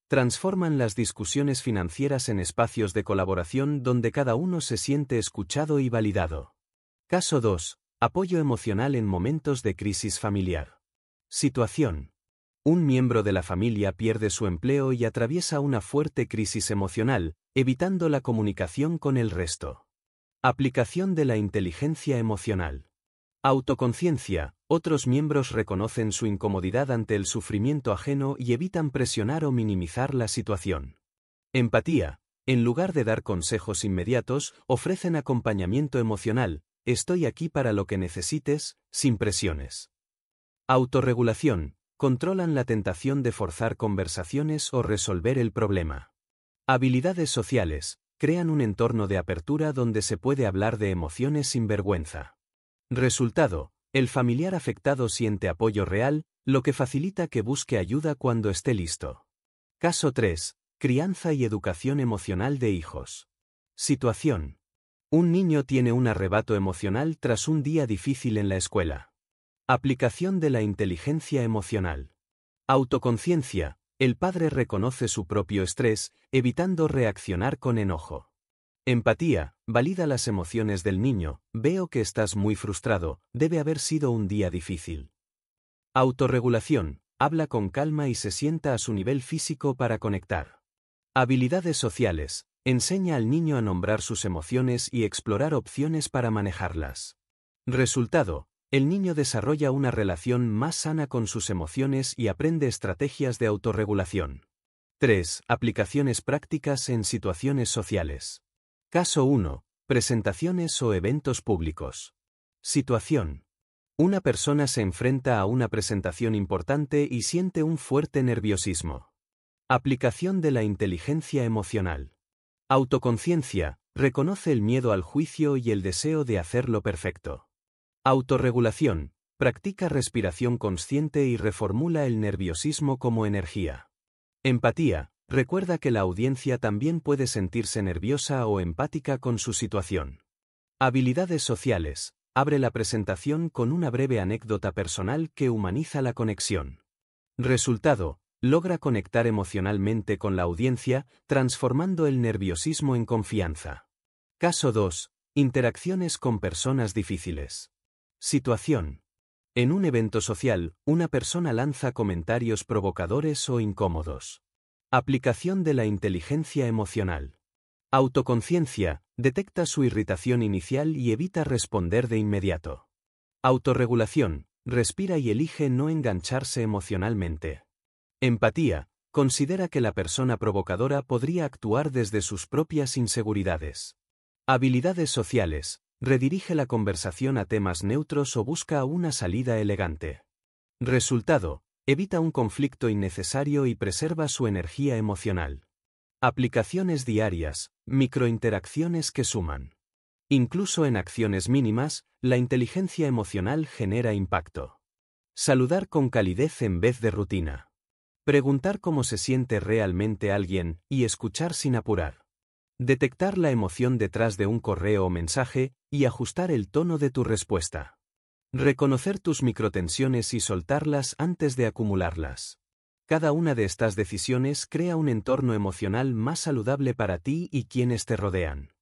Transforman las discusiones financieras en espacios de colaboración donde cada uno se siente escuchado y validado. Caso dos. Apoyo emocional en momentos de crisis familiar. Situación. Un miembro de la familia pierde su empleo y atraviesa una fuerte crisis emocional, evitando la comunicación con el resto. Aplicación de la inteligencia emocional. Autoconciencia. Otros miembros reconocen su incomodidad ante el sufrimiento ajeno y evitan presionar o minimizar la situación. Empatía. En lugar de dar consejos inmediatos, ofrecen acompañamiento emocional. Estoy aquí para lo que necesites, sin presiones. Autorregulación. Controlan la tentación de forzar conversaciones o resolver el problema. Habilidades sociales. Crean un entorno de apertura donde se puede hablar de emociones sin vergüenza. Resultado. El familiar afectado siente apoyo real, lo que facilita que busque ayuda cuando esté listo. Caso tres. Crianza y educación emocional de hijos. Situación. Un niño tiene un arrebato emocional tras un día difícil en la escuela. Aplicación de la inteligencia emocional. Autoconciencia. El padre reconoce su propio estrés, evitando reaccionar con enojo. Empatía. Valida las emociones del niño. Veo que estás muy frustrado, debe haber sido un día difícil. Autorregulación. Habla con calma y se sienta a su nivel físico para conectar. Habilidades sociales. Enseña al niño a nombrar sus emociones y explorar opciones para manejarlas. Resultado. El niño desarrolla una relación más sana con sus emociones y aprende estrategias de autorregulación. tres. Aplicaciones prácticas en situaciones sociales. Caso uno. Presentaciones o eventos públicos. Situación. Una persona se enfrenta a una presentación importante y siente un fuerte nerviosismo. Aplicación de la inteligencia emocional. Autoconciencia. Reconoce el miedo al juicio y el deseo de hacerlo perfecto. Autorregulación. Practica respiración consciente y reformula el nerviosismo como energía. Empatía. Recuerda que la audiencia también puede sentirse nerviosa o empática con su situación. Habilidades sociales. Abre la presentación con una breve anécdota personal que humaniza la conexión. Resultado. Logra conectar emocionalmente con la audiencia, transformando el nerviosismo en confianza. Caso dos. Interacciones con personas difíciles. Situación. En un evento social, una persona lanza comentarios provocadores o incómodos. Aplicación de la inteligencia emocional. Autoconciencia. Detecta su irritación inicial y evita responder de inmediato. Autorregulación. Respira y elige no engancharse emocionalmente. Empatía. Considera que la persona provocadora podría actuar desde sus propias inseguridades. Habilidades sociales. Redirige la conversación a temas neutros o busca una salida elegante. Resultado. Evita un conflicto innecesario y preserva su energía emocional. Aplicaciones diarias, microinteracciones que suman. Incluso en acciones mínimas, la inteligencia emocional genera impacto. Saludar con calidez en vez de rutina. Preguntar cómo se siente realmente alguien y escuchar sin apurar. Detectar la emoción detrás de un correo o mensaje y ajustar el tono de tu respuesta. Reconocer tus microtensiones y soltarlas antes de acumularlas. Cada una de estas decisiones crea un entorno emocional más saludable para ti y quienes te rodean.